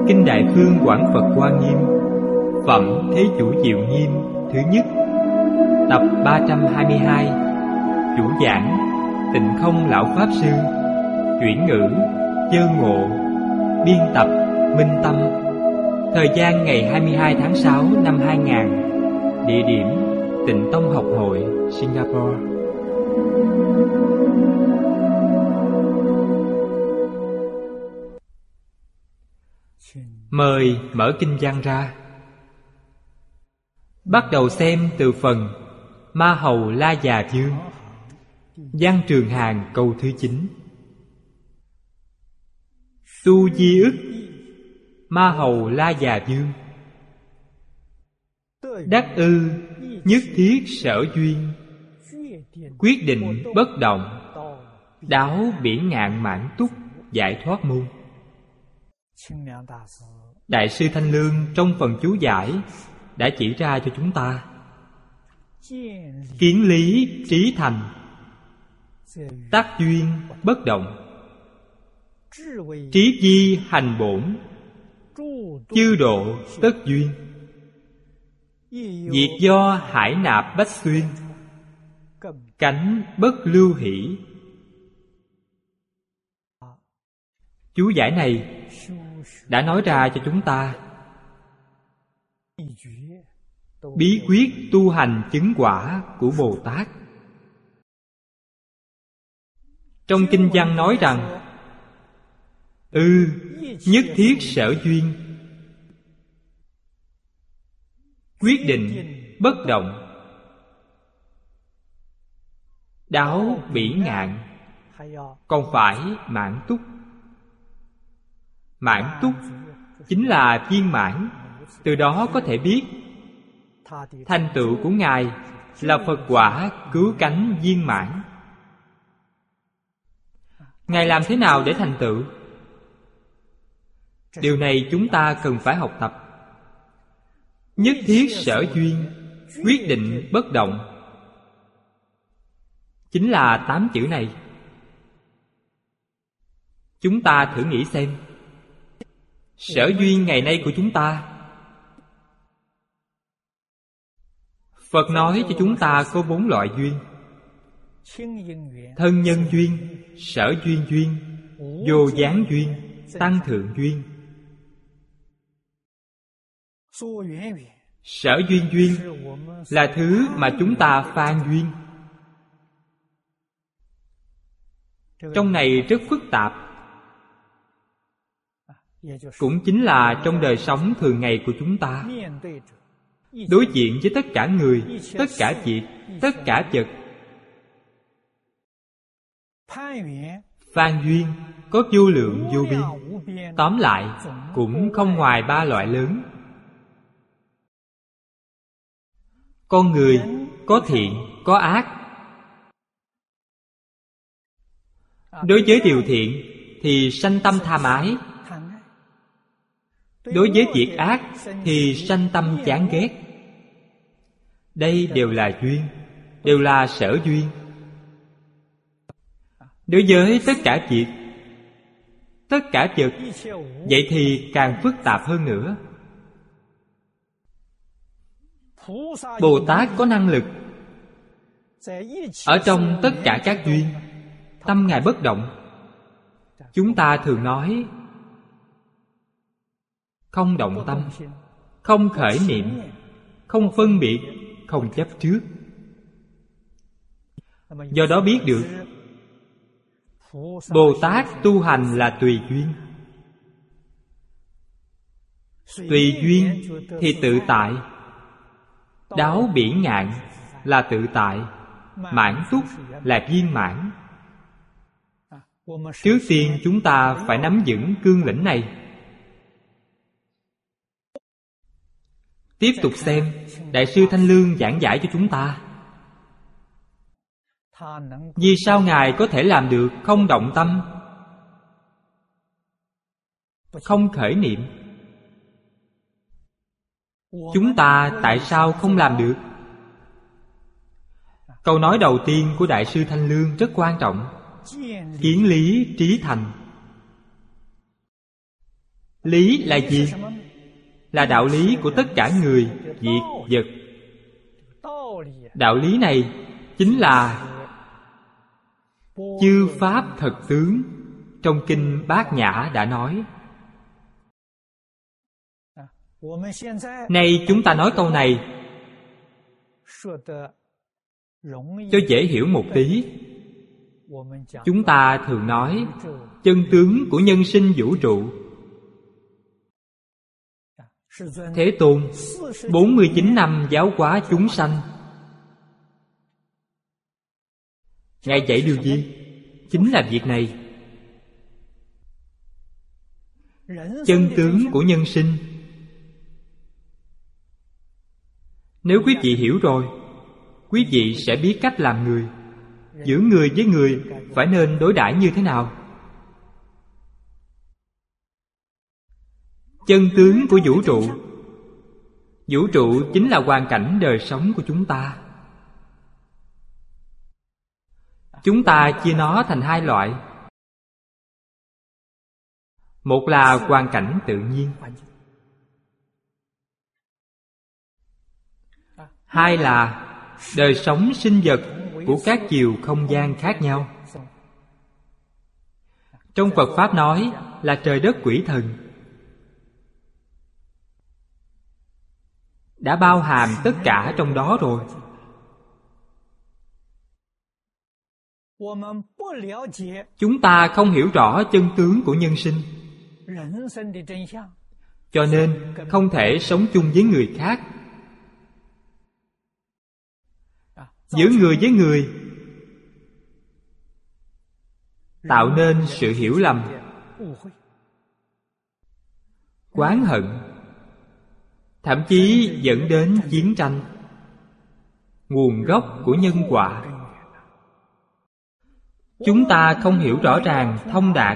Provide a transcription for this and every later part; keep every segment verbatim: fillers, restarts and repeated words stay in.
Kinh Đại Phương Quảng Phật Hoa Nghiêm, Phẩm Thế Chủ Diệu Nghiêm thứ nhất, tập ba trăm hai mươi hai. Chủ giảng Tịnh Không Lão Pháp Sư. Chuyển ngữ Chơ Ngộ. Biên tập Minh Tâm. Thời gian ngày hai mươi hai tháng sáu năm hai nghìn. Địa điểm Tịnh Tông Học Hội, Singapore. Mời mở kinh văn ra. Bắt đầu xem từ phần Ma Hầu La Già Vương. Văn Trường Hàng câu thứ chín. Tu Di ức Ma Hầu La Già Vương. Đắc ư nhất thiết sở duyên, quyết định bất động, đáo biển ngạn mãn túc, giải thoát môn. Đại sư Thanh Lương trong phần chú giải đã chỉ ra cho chúng ta: kiến lý trí thành, tác duyên bất động, trí di hành bổn, chư độ tất duyên, diệt do hải nạp bách xuyên, cánh bất lưu hỷ. Chú giải này đã nói ra cho chúng ta bí quyết tu hành chứng quả của Bồ Tát. Trong kinh văn nói rằng ư nhất thiết sở duyên, quyết định bất động, đáo bỉ ngạn, còn phải mãn túc. Mãn túc chính là viên mãn. Từ đó có thể biết thành tựu của Ngài là Phật quả cứu cánh viên mãn. Ngài làm thế nào để thành tựu? Điều này chúng ta cần phải học tập. Nhất thiết sở duyên, quyết định bất động, chính là tám chữ này. Chúng ta thử nghĩ xem, sở duyên ngày nay của chúng ta, Phật nói cho chúng ta có bốn loại duyên: thân nhân duyên, sở duyên duyên, vô gián duyên, tăng thượng duyên. Sở duyên duyên là thứ mà chúng ta phan duyên. Trong này rất phức tạp, cũng chính là trong đời sống thường ngày của chúng ta, đối diện với tất cả người, tất cả việc, tất cả vật. Phan duyên có vô lượng vô biên. Tóm lại cũng không ngoài ba loại lớn. Con người có thiện, có ác. Đối với điều thiện thì sanh tâm tham ái, đối với việc ác thì sanh tâm chán ghét. Đây đều là duyên, đều là sở duyên. Đối với tất cả việc, tất cả vật, vậy thì càng phức tạp hơn nữa. Bồ Tát có năng lực ở trong tất cả các duyên, tâm Ngài bất động. Chúng ta thường nói không động tâm, không khởi niệm, không phân biệt, không chấp trước. Do đó biết được Bồ Tát tu hành là tùy duyên. Tùy duyên thì tự tại. Đáo bỉ ngạn là tự tại. Mãn túc là viên mãn. Trước tiên chúng ta phải nắm vững cương lĩnh này. Tiếp tục xem Đại sư Thanh Lương giảng giải cho chúng ta. Vì sao Ngài có thể làm được không động tâm, không khởi niệm? Chúng ta tại sao không làm được? Câu nói đầu tiên của Đại sư Thanh Lương rất quan trọng. Kiến lý trí thành. Lý là gì? Là đạo lý của tất cả người, việc, vật. Đạo lý này chính là chư pháp thật tướng. Trong kinh Bát Nhã đã nói. Nay chúng ta nói câu này cho dễ hiểu một tí. Chúng ta thường nói chân tướng của nhân sinh vũ trụ. Thế Tôn bốn mươi chín năm giáo hóa chúng sanh, Ngài dạy điều gì? Chính là việc này. Chân tướng của nhân sinh. Nếu quý vị hiểu rồi, quý vị sẽ biết cách làm người. Giữa người với người phải nên đối đãi như thế nào. Chân tướng của vũ trụ. Vũ trụ chính là hoàn cảnh đời sống của chúng ta. Chúng ta chia nó thành hai loại. Một là hoàn cảnh tự nhiên, hai là đời sống sinh vật của các chiều không gian khác nhau. Trong Phật Pháp nói là trời đất quỷ thần, đã bao hàm tất cả trong đó rồi. Chúng ta không hiểu rõ chân tướng của nhân sinh, cho nên không thể sống chung với người khác. Giữa người với người tạo nên sự hiểu lầm, oán hận, thậm chí dẫn đến chiến tranh. Nguồn gốc của nhân quả chúng ta không hiểu rõ ràng, thông đạt.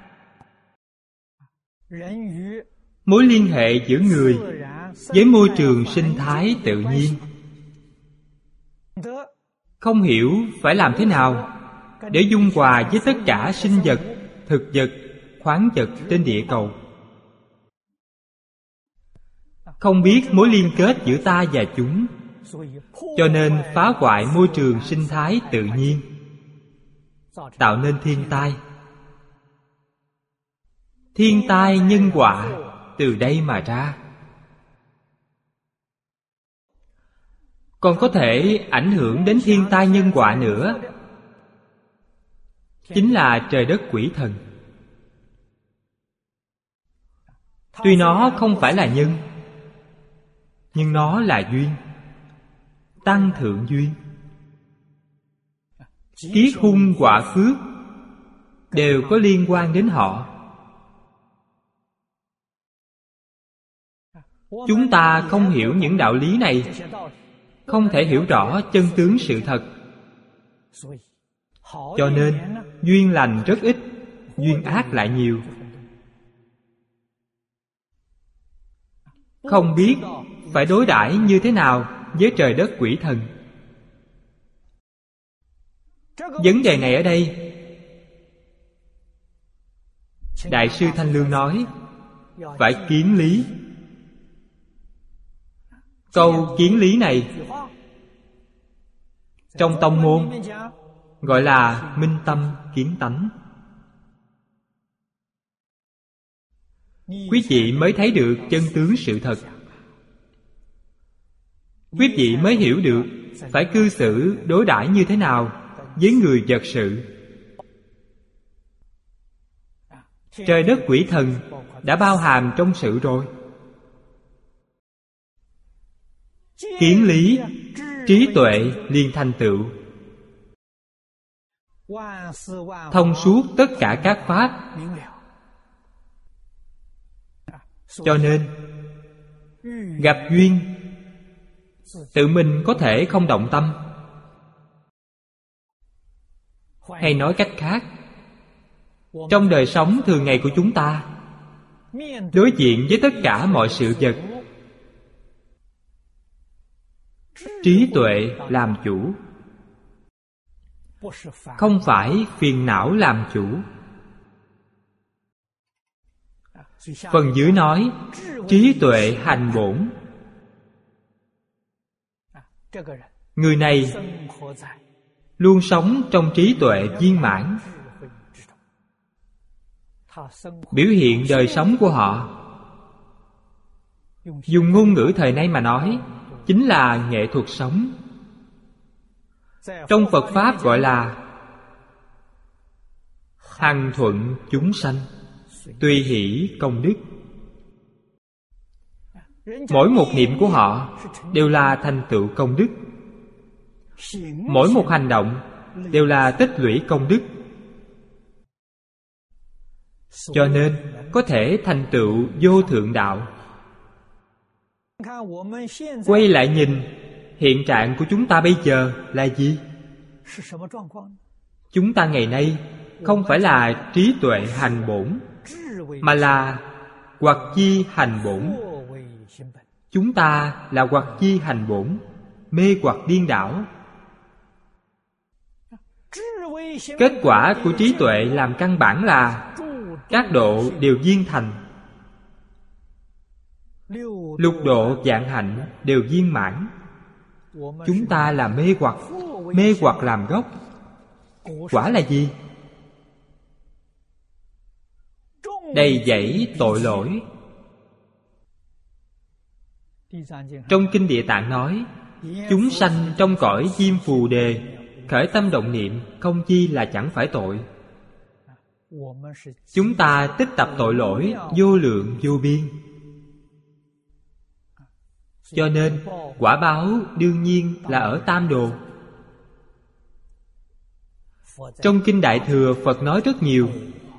Mối liên hệ giữa người với môi trường sinh thái tự nhiên, không hiểu phải làm thế nào để dung hòa với tất cả sinh vật, thực vật, khoáng vật trên địa cầu. Không biết mối liên kết giữa ta và chúng, cho nên phá hoại môi trường sinh thái tự nhiên, tạo nên thiên tai. Thiên tai nhân quả từ đây mà ra. Còn có thể ảnh hưởng đến thiên tai nhân quả nữa, chính là trời đất quỷ thần. Tuy nó không phải là nhân, nhưng nó là duyên, tăng thượng duyên. Kiết hung quả phước đều có liên quan đến họ. Chúng ta không hiểu những đạo lý này, không thể hiểu rõ chân tướng sự thật. Cho nên duyên lành rất ít, duyên ác lại nhiều. Không biết phải đối đãi như thế nào với trời đất quỷ thần. Vấn đề này ở đây, Đại sư Thanh Lương nói phải kiến lý. Câu kiến lý này trong tông môn gọi là minh tâm kiến tánh. Quý vị mới thấy được chân tướng sự thật. Quý vị mới hiểu được phải cư xử đối đãi như thế nào với người vật sự. Trời đất quỷ thần đã bao hàm trong sự rồi. Kiến lý, trí tuệ liền thành tựu. Thông suốt tất cả các pháp. Cho nên gặp duyên, tự mình có thể không động tâm. Hay nói cách khác, trong đời sống thường ngày của chúng ta, đối diện với tất cả mọi sự vật, trí tuệ làm chủ, không phải phiền não làm chủ. Phần dưới nói trí tuệ hành bổn. Người này luôn sống trong trí tuệ viên mãn. Biểu hiện đời sống của họ, dùng ngôn ngữ thời nay mà nói, chính là nghệ thuật sống. Trong Phật Pháp gọi là hằng thuận chúng sanh, tùy hỷ công đức. Mỗi một niệm của họ đều là thành tựu công đức. Mỗi một hành động đều là tích lũy công đức. Cho nên có thể thành tựu vô thượng đạo. Quay lại nhìn hiện trạng của chúng ta bây giờ là gì? Chúng ta ngày nay không phải là trí tuệ hành bổn, mà là hoặc chi hành bổn. Chúng ta là hoặc chi hành bổn, mê hoặc điên đảo. Kết quả của trí tuệ làm căn bản là các độ đều viên thành, lục độ vạn hạnh đều viên mãn. Chúng ta là mê hoặc, mê hoặc làm gốc. Quả là gì? Đầy dẫy tội lỗi. Trong Kinh Địa Tạng nói, chúng sanh trong cõi diêm phù đề khởi tâm động niệm không chi là chẳng phải tội. Chúng ta tích tập tội lỗi vô lượng vô biên. Cho nên quả báo đương nhiên là ở tam đồ. Trong Kinh Đại Thừa, Phật nói rất nhiều.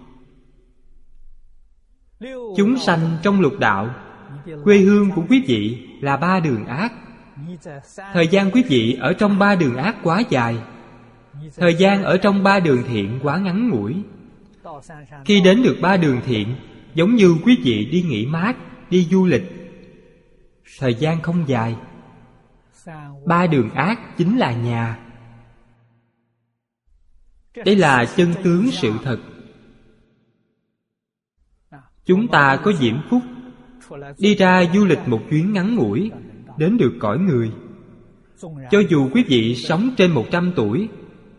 Chúng sanh trong lục đạo, quê hương của quý vị là ba đường ác. Thời gian quý vị ở trong ba đường ác quá dài, thời gian ở trong ba đường thiện quá ngắn ngủi. Khi đến được ba đường thiện, giống như quý vị đi nghỉ mát, đi du lịch, thời gian không dài. Ba đường ác chính là nhà. Đây là chân tướng sự thật. Chúng ta có diễm phúc đi ra du lịch một chuyến ngắn ngủi, đến được cõi người. Cho dù quý vị sống trên một trăm tuổi,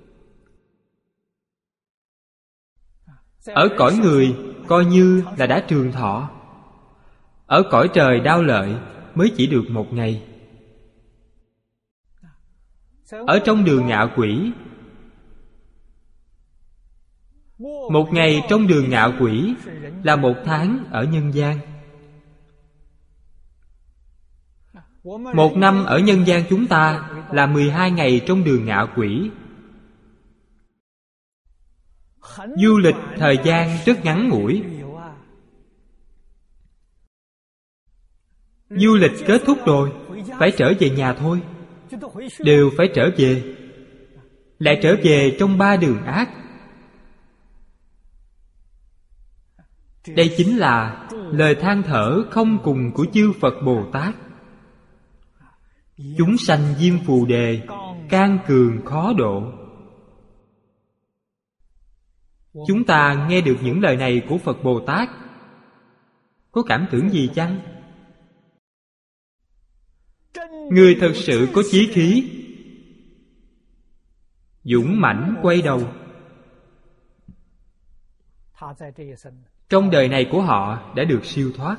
ở cõi người coi như là đã trường thọ. Ở cõi trời đao lợi mới chỉ được một ngày. Ở trong đường ngạ quỷ, một ngày trong đường ngạ quỷ là một tháng ở nhân gian. Một năm ở nhân gian chúng ta là mười hai ngày trong đường ngạ quỷ. Du lịch thời gian rất ngắn ngủi. Du lịch kết thúc rồi, phải trở về nhà thôi. Đều phải trở về. Lại trở về trong ba đường ác. Đây chính là lời than thở không cùng của chư Phật Bồ Tát. Chúng sanh diêm phù đề, can cường khó độ. Chúng ta nghe được những lời này của Phật Bồ Tát, có cảm tưởng gì chăng? Người thật sự có chí khí, dũng mãnh quay đầu. Trong đời này của họ đã được siêu thoát.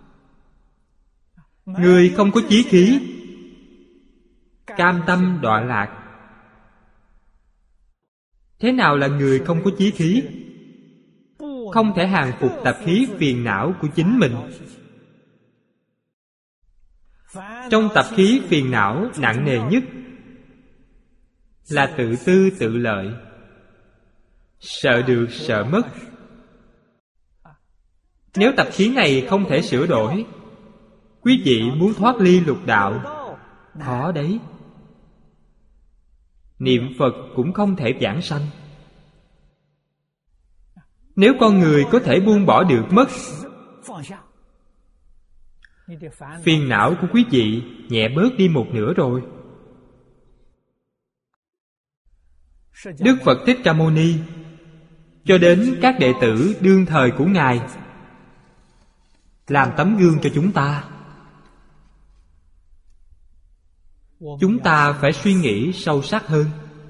Người không có chí khí, cam tâm đọa lạc. Thế nào là người không có chí khí? Không thể hàng phục tập khí phiền não của chính mình. Trong tập khí phiền não nặng nề nhất là tự tư tự lợi, sợ được sợ mất. Nếu tập khí này không thể sửa đổi, quý vị muốn thoát ly lục đạo khó đấy. Niệm Phật cũng không thể vãng sanh. Nếu con người có thể buông bỏ được mất, phiền não của quý vị nhẹ bớt đi một nửa rồi. Đức Phật Thích Ca Mâu Ni cho đến các đệ tử đương thời của Ngài làm tấm gương cho chúng ta. Chúng ta phải suy nghĩ sâu sắc hơn.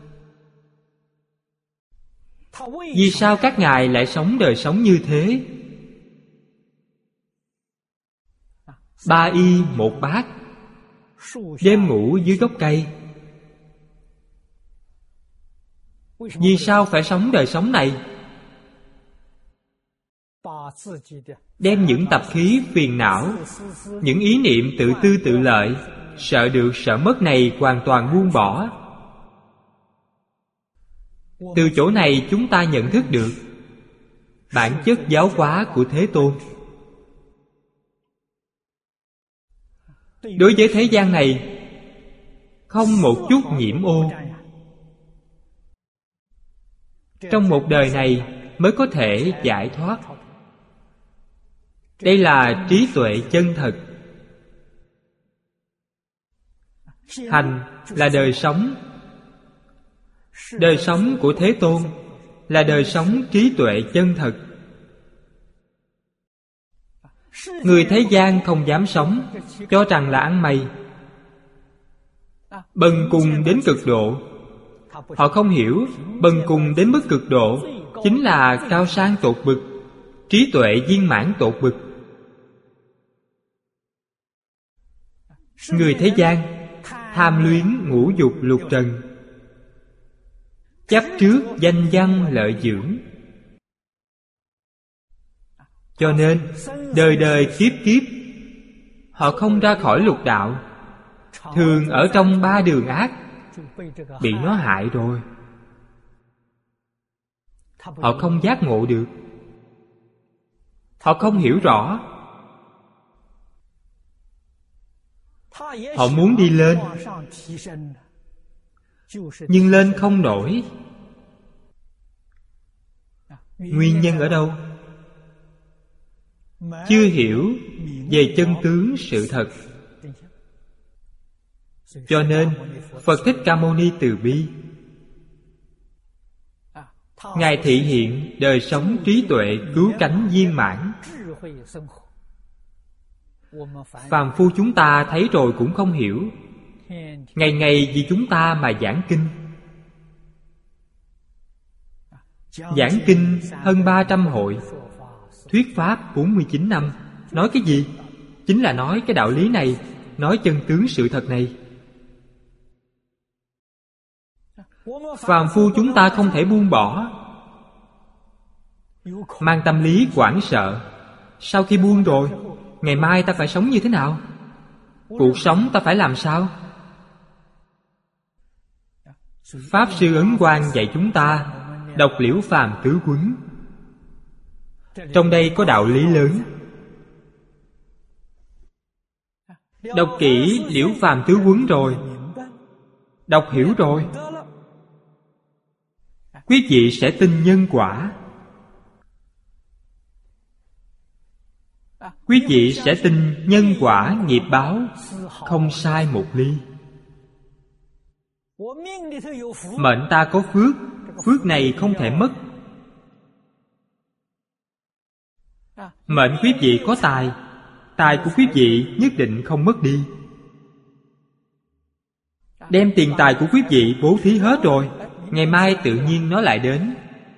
Vì sao các ngài lại sống đời sống như thế? Ba y một bát, đêm ngủ dưới gốc cây. Vì sao phải sống đời sống này? Đem những tập khí phiền não, những ý niệm tự tư tự lợi, sợ được sợ mất này hoàn toàn buông bỏ. Từ chỗ này chúng ta nhận thức được bản chất giáo hóa của Thế Tôn. Đối với thế gian này, không một chút nhiễm ô. Trong một đời này mới có thể giải thoát. Đây là trí tuệ chân thật. Hành là đời sống. Đời sống của Thế Tôn là đời sống trí tuệ chân thật. Người thế gian không dám sống, cho rằng là ăn mày, bần cùng đến cực độ. Họ không hiểu bần cùng đến mức cực độ chính là cao sang tột bực, trí tuệ viên mãn tột bực. Người thế gian tham luyến ngũ dục lục trần, chấp trước danh văn lợi dưỡng, cho nên đời đời kiếp kiếp họ không ra khỏi lục đạo, thường ở trong ba đường ác, bị nó hại rồi. Họ không giác ngộ được, họ không hiểu rõ. Họ muốn đi lên, nhưng lên không nổi. Nguyên nhân ở đâu? Chưa hiểu về chân tướng sự thật. Cho nên Phật Thích Ca Mâu Ni từ bi, Ngài thị hiện đời sống trí tuệ cứu cánh viên mãn. Phàm phu chúng ta thấy rồi cũng không hiểu. Ngày ngày vì chúng ta mà giảng kinh. Giảng kinh hơn ba trăm hội, thuyết pháp bốn mươi chín năm. Nói cái gì? Chính là nói cái đạo lý này, nói chân tướng sự thật này. Phàm phu chúng ta không thể buông bỏ, mang tâm lý hoảng sợ. Sau khi buông rồi, ngày mai ta phải sống như thế nào? Cuộc sống ta phải làm sao? Pháp Sư Ấn Quang dạy chúng ta đọc Liễu Phàm Tứ Quấn. Trong đây có đạo lý lớn. Đọc kỹ Liễu Phàm Tứ Quấn rồi, đọc hiểu rồi, quý vị sẽ tin nhân quả. Quý vị sẽ tin nhân quả nghiệp báo không sai một ly. Mệnh ta có phước, phước này không thể mất. Mệnh quý vị có tài, tài của quý vị nhất định không mất đi. Đem tiền tài của quý vị bố thí hết rồi, ngày mai tự nhiên nó lại đến.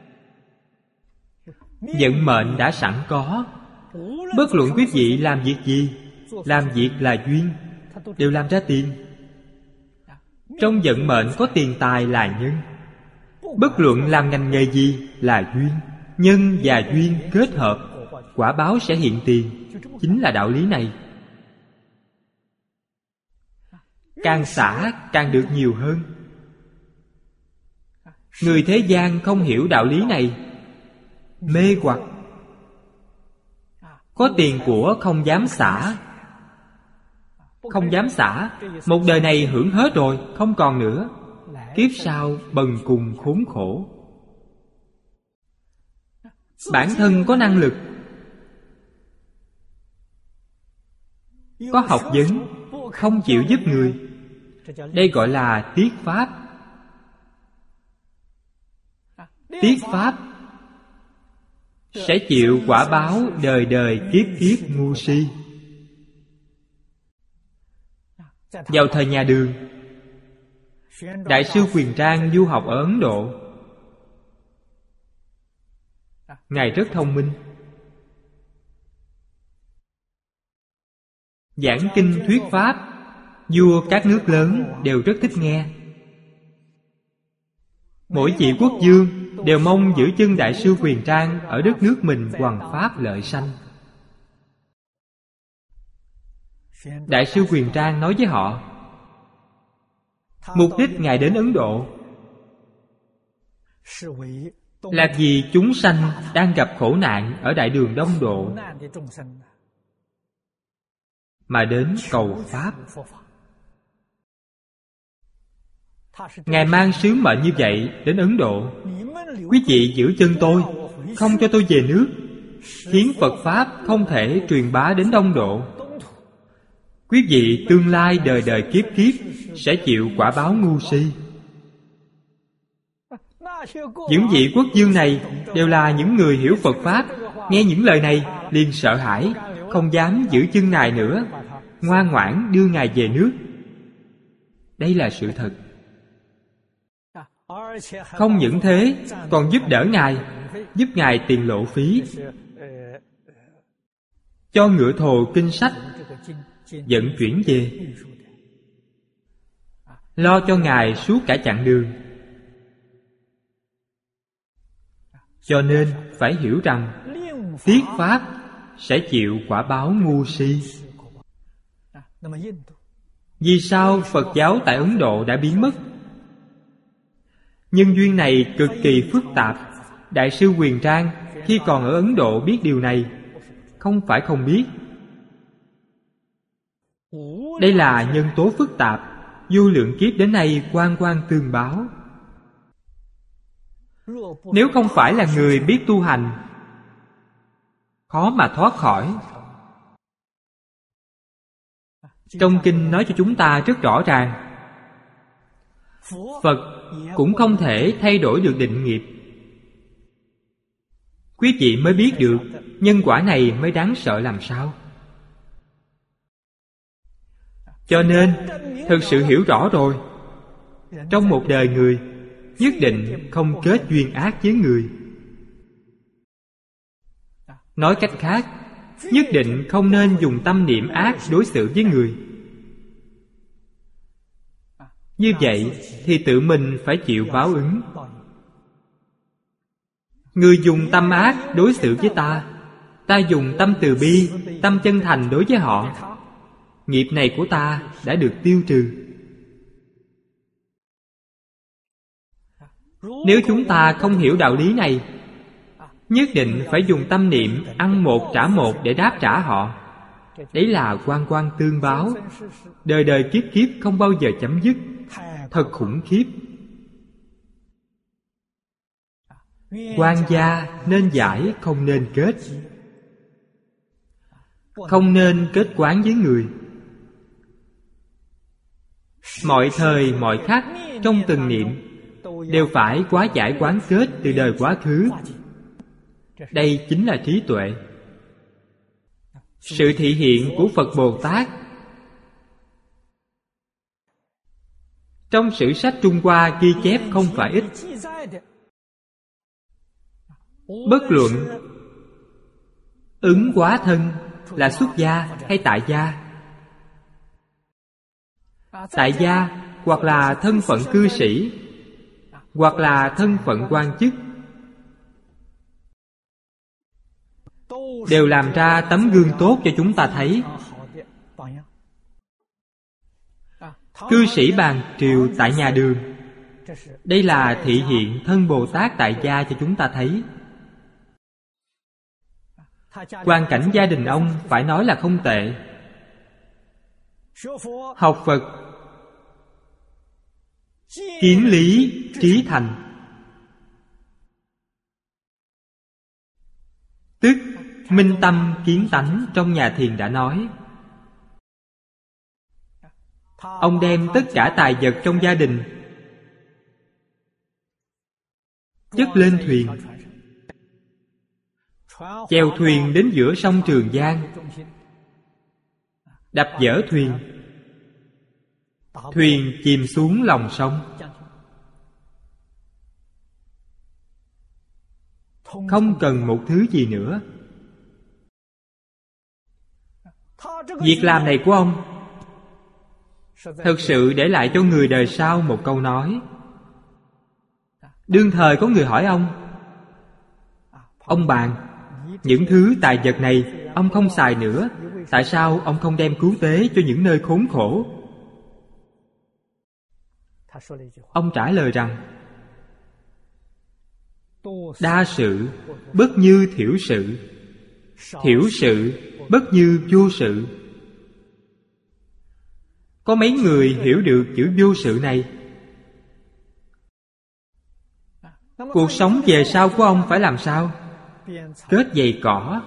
Vận mệnh đã sẵn có. Bất luận quý vị làm việc gì, làm việc là duyên, đều làm ra tiền. Trong vận mệnh có tiền tài là nhân. Bất luận làm ngành nghề gì là duyên. Nhân và duyên kết hợp, quả báo sẽ hiện tiền. Chính là đạo lý này. Càng xả càng được nhiều hơn. Người thế gian không hiểu đạo lý này, mê hoặc. Có tiền của không dám xả. Không dám xả, một đời này hưởng hết rồi, không còn nữa. Kiếp sau bần cùng khốn khổ. Bản thân có năng lực, có học vấn, không chịu giúp người. Đây gọi là tiết pháp. Tiết pháp sẽ chịu quả báo đời đời kiếp kiếp ngu si. Vào thời nhà Đường, Đại sư Quyền Trang du học ở Ấn Độ. Ngài rất thông minh, giảng kinh thuyết pháp, vua các nước lớn đều rất thích nghe. Mỗi vị quốc vương đều mong giữ chân Đại sư Quyền Trang ở đất nước mình hoằng pháp lợi sanh. Đại sư Quyền Trang nói với họ, mục đích Ngài đến Ấn Độ là vì chúng sanh đang gặp khổ nạn ở Đại Đường Đông Độ mà đến cầu pháp. Ngài mang sứ mệnh như vậy đến Ấn Độ. Quý vị giữ chân tôi, không cho tôi về nước, khiến Phật Pháp không thể truyền bá đến Đông Độ. Quý vị tương lai đời đời kiếp kiếp sẽ chịu quả báo ngu si. Những vị quốc vương này đều là những người hiểu Phật Pháp. Nghe những lời này liền sợ hãi, không dám giữ chân Ngài nữa, ngoan ngoãn đưa Ngài về nước. Đây là sự thật. Không những thế, còn giúp đỡ Ngài, giúp Ngài tiền lộ phí, cho ngựa thồ kinh sách vận chuyển về, lo cho Ngài suốt cả chặng đường. Cho nên phải hiểu rằng thuyết pháp sẽ chịu quả báo ngu si. Vì sao Phật giáo tại Ấn Độ đã biến mất? Nhân duyên này cực kỳ phức tạp. Đại sư Quyền Trang khi còn ở Ấn Độ biết điều này, không phải không biết. Đây là nhân tố phức tạp, vô lượng kiếp đến nay oan oan tương báo. Nếu không phải là người biết tu hành, khó mà thoát khỏi. Trong kinh nói cho chúng ta rất rõ ràng, Phật cũng không thể thay đổi được định nghiệp. Quý vị mới biết được nhân quả này mới đáng sợ làm sao. Cho nên, thực sự hiểu rõ rồi, trong một đời người nhất định không kết duyên ác với người. Nói cách khác, nhất định không nên dùng tâm niệm ác đối xử với người. Như vậy thì tự mình phải chịu báo ứng. Người dùng tâm ác đối xử với ta, ta dùng tâm từ bi, tâm chân thành đối với họ. Nghiệp này của ta đã được tiêu trừ. Nếu chúng ta không hiểu đạo lý này, nhất định phải dùng tâm niệm ăn một trả một để đáp trả họ. Đấy là oan oan tương báo, đời đời kiếp kiếp không bao giờ chấm dứt. Thật khủng khiếp. Quan gia nên giải, không nên kết. Không nên kết quán với người. Mọi thời mọi khắc, trong từng niệm đều phải quá giải quán kết từ đời quá khứ. Đây chính là trí tuệ. Sự thị hiện của Phật Bồ Tát trong sử sách Trung Hoa ghi chép không phải ít. Bất luận ứng quá thân là xuất gia hay tại gia, tại gia hoặc là thân phận cư sĩ, hoặc là thân phận quan chức, đều làm ra tấm gương tốt cho chúng ta thấy. Cư sĩ bàn triều tại nhà Đường, đây là thị hiện thân Bồ Tát tại gia cho chúng ta thấy. Hoàn cảnh gia đình ông phải nói là không tệ. Học Phật, kiến lý trí thành, tức minh tâm kiến tánh trong nhà thiền đã nói. Ông đem tất cả tài vật trong gia đình chất lên thuyền, chèo thuyền đến giữa sông Trường Giang, đập dỡ thuyền, thuyền chìm xuống lòng sông, không cần một thứ gì nữa. Việc làm này của ông thực sự để lại cho người đời sau một câu nói. Đương thời có người hỏi ông: ông bạn, những thứ tài vật này ông không xài nữa, tại sao ông không đem cứu tế cho những nơi khốn khổ? Ông trả lời rằng: đa sự bất như thiểu sự, thiểu sự bất như vô sự. Có mấy người hiểu được chữ vô sự này? Cuộc sống về sau của ông phải làm sao? Kết giày cỏ.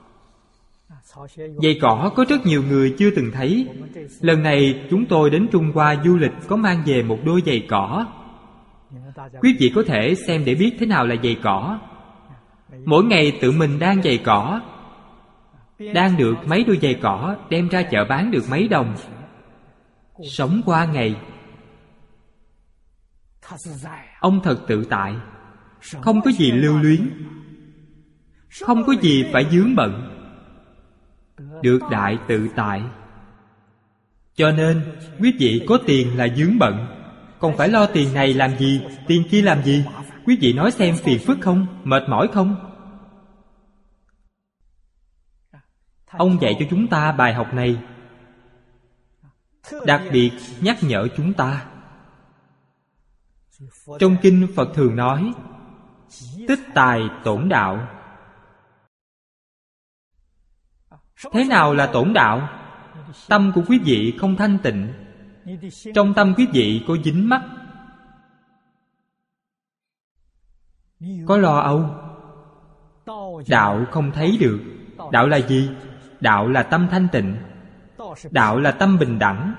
Giày cỏ có rất nhiều người chưa từng thấy. Lần này chúng tôi đến Trung Hoa du lịch có mang về một đôi giày cỏ. Quý vị có thể xem để biết thế nào là giày cỏ. Mỗi ngày tự mình đan giày cỏ, đan được mấy đôi giày cỏ đem ra chợ bán được mấy đồng, sống qua ngày. Ông thật tự tại, không có gì lưu luyến, không có gì phải vướng bận, được đại tự tại. Cho nên quý vị có tiền là vướng bận, còn phải lo tiền này làm gì, tiền kia làm gì. Quý vị nói xem phiền phức không, mệt mỏi không? Ông dạy cho chúng ta bài học này, đặc biệt nhắc nhở chúng ta. Trong kinh Phật thường nói tích tài tổn đạo. Thế nào là tổn đạo? Tâm của quý vị không thanh tịnh, trong tâm quý vị có dính mắc, có lo âu. Đạo không thấy được. Đạo là gì? Đạo là tâm thanh tịnh, đạo là tâm bình đẳng.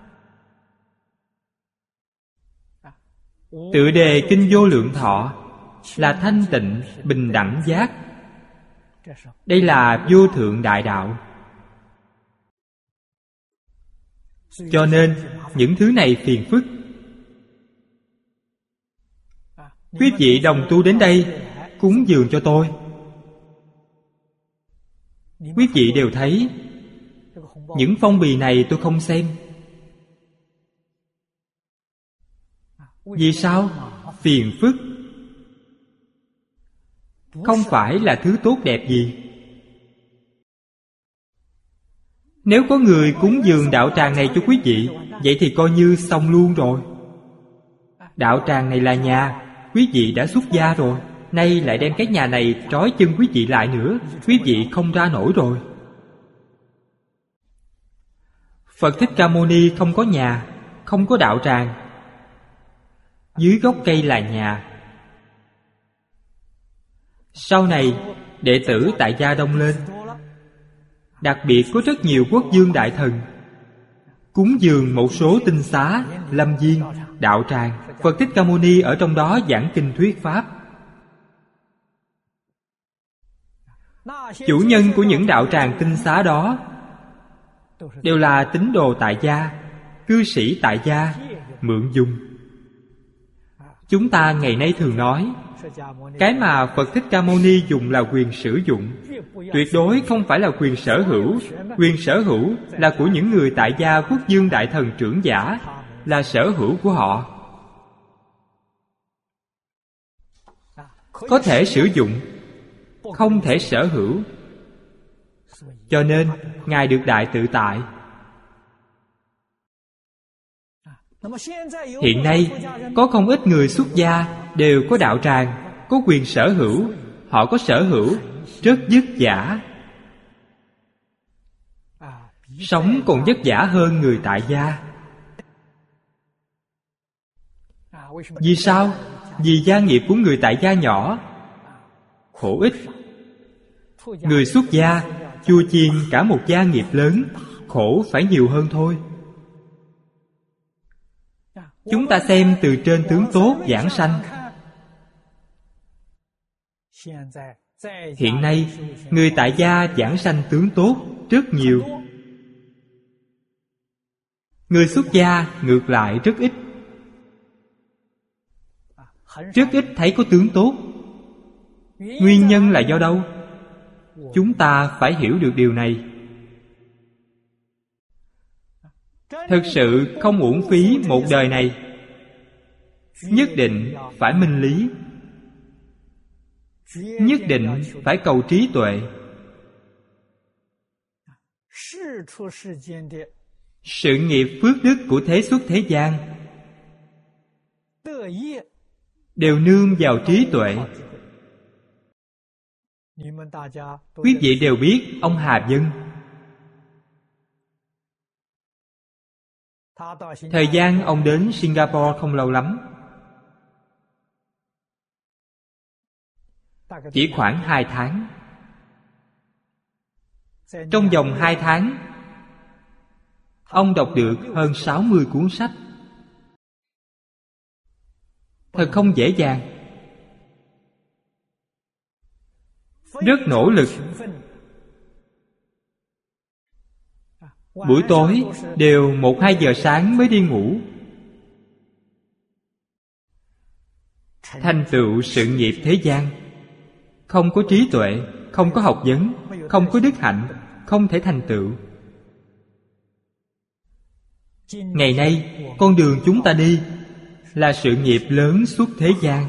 Tựa đề kinh Vô Lượng Thọ là thanh tịnh bình đẳng giác. Đây là vô thượng đại đạo. Cho nên những thứ này phiền phức. Quý vị đồng tu đến đây cúng dường cho tôi, quý vị đều thấy những phong bì này tôi không xem. Vì sao? Phiền phức. Không phải là thứ tốt đẹp gì. Nếu có người cúng dường đạo tràng này cho quý vị, vậy thì coi như xong luôn rồi. Đạo tràng này là nhà, quý vị đã xuất gia rồi, nay lại đem cái nhà này trói chân quý vị lại nữa, quý vị không ra nổi rồi. Phật Thích Ca Mâu Ni không có nhà, không có đạo tràng. Dưới gốc cây là nhà. Sau này đệ tử tại Gia Đông lên, đặc biệt có rất nhiều quốc vương đại thần cúng dường một số tinh xá, lâm viên, đạo tràng. Phật Thích Ca Mâu Ni ở trong đó giảng kinh thuyết pháp. Chủ nhân của những đạo tràng tinh xá đó đều là tín đồ tại gia, cư sĩ tại gia, mượn dùng. Chúng ta ngày nay thường nói cái mà Phật Thích Ca Mâu Ni dùng là quyền sử dụng, tuyệt đối không phải là quyền sở hữu. Quyền sở hữu là của những người tại gia quốc vương đại thần trưởng giả, là sở hữu của họ. Có thể sử dụng, không thể sở hữu. Cho nên Ngài được đại tự tại. Hiện nay có không ít người xuất gia đều có đạo tràng, có quyền sở hữu. Họ có sở hữu rất vất vả, sống còn vất vả hơn người tại gia. Vì sao? Vì gia nghiệp của người tại gia nhỏ, khổ ít. Người xuất gia chua chiên cả một gia nghiệp lớn, khổ phải nhiều hơn thôi. Chúng ta xem từ trên tướng tốt giảng sanh. Hiện nay, người tại gia giảng sanh tướng tốt rất nhiều. Người xuất gia ngược lại rất ít. Rất ít thấy có tướng tốt. Nguyên nhân là do đâu? Chúng ta phải hiểu được điều này. Thực sự không uổng phí một đời này. Nhất định phải minh lý. Nhất định phải cầu trí tuệ. Sự nghiệp phước đức của thế xuất thế gian đều nương vào trí tuệ. Quý vị đều biết ông Hà Vân. Thời gian ông đến Singapore không lâu lắm, chỉ khoảng hai tháng. Trong vòng hai tháng, ông đọc được hơn sáu mươi cuốn sách. Thật không dễ dàng. Rất nỗ lực. Buổi tối đều một hai giờ sáng mới đi ngủ. Thành tựu sự nghiệp thế gian, không có trí tuệ, không có học vấn, không có đức hạnh, không thể thành tựu. Ngày nay, con đường chúng ta đi là sự nghiệp lớn suốt thế gian.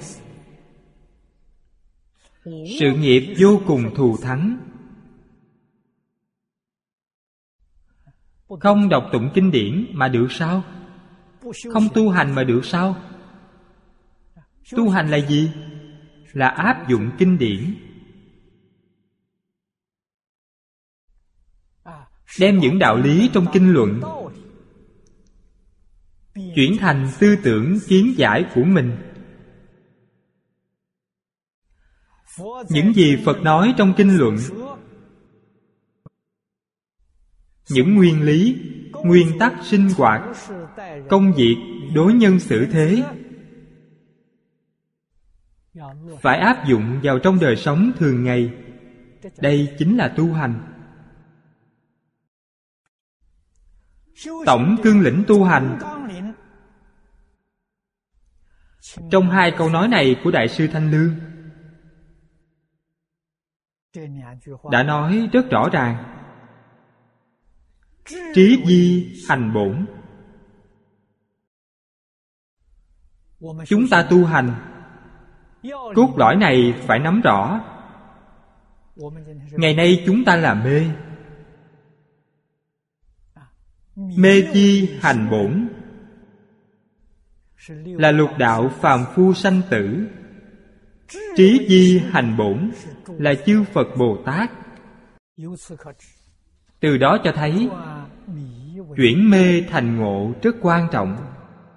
Sự nghiệp vô cùng thù thắng. Không đọc tụng kinh điển mà được sao? Không tu hành mà được sao? Tu hành là gì? Là áp dụng kinh điển. Đem những đạo lý trong kinh luận chuyển thành tư tưởng kiến giải của mình. Những gì Phật nói trong kinh luận, những nguyên lý, nguyên tắc sinh hoạt, công việc, đối nhân xử thế, phải áp dụng vào trong đời sống thường ngày. Đây chính là tu hành. Tổng cương lĩnh tu hành. Trong hai câu nói này của Đại sư Thanh Lương đã nói rất rõ ràng. Trí di hành bổn. Chúng ta tu hành, cốt lõi này phải nắm rõ. Ngày nay chúng ta là mê. Mê chi hành bổn là lục đạo phàm phu sanh tử. Trí di hành bổn là chư Phật Bồ Tát. Từ đó cho thấy chuyển mê thành ngộ rất quan trọng.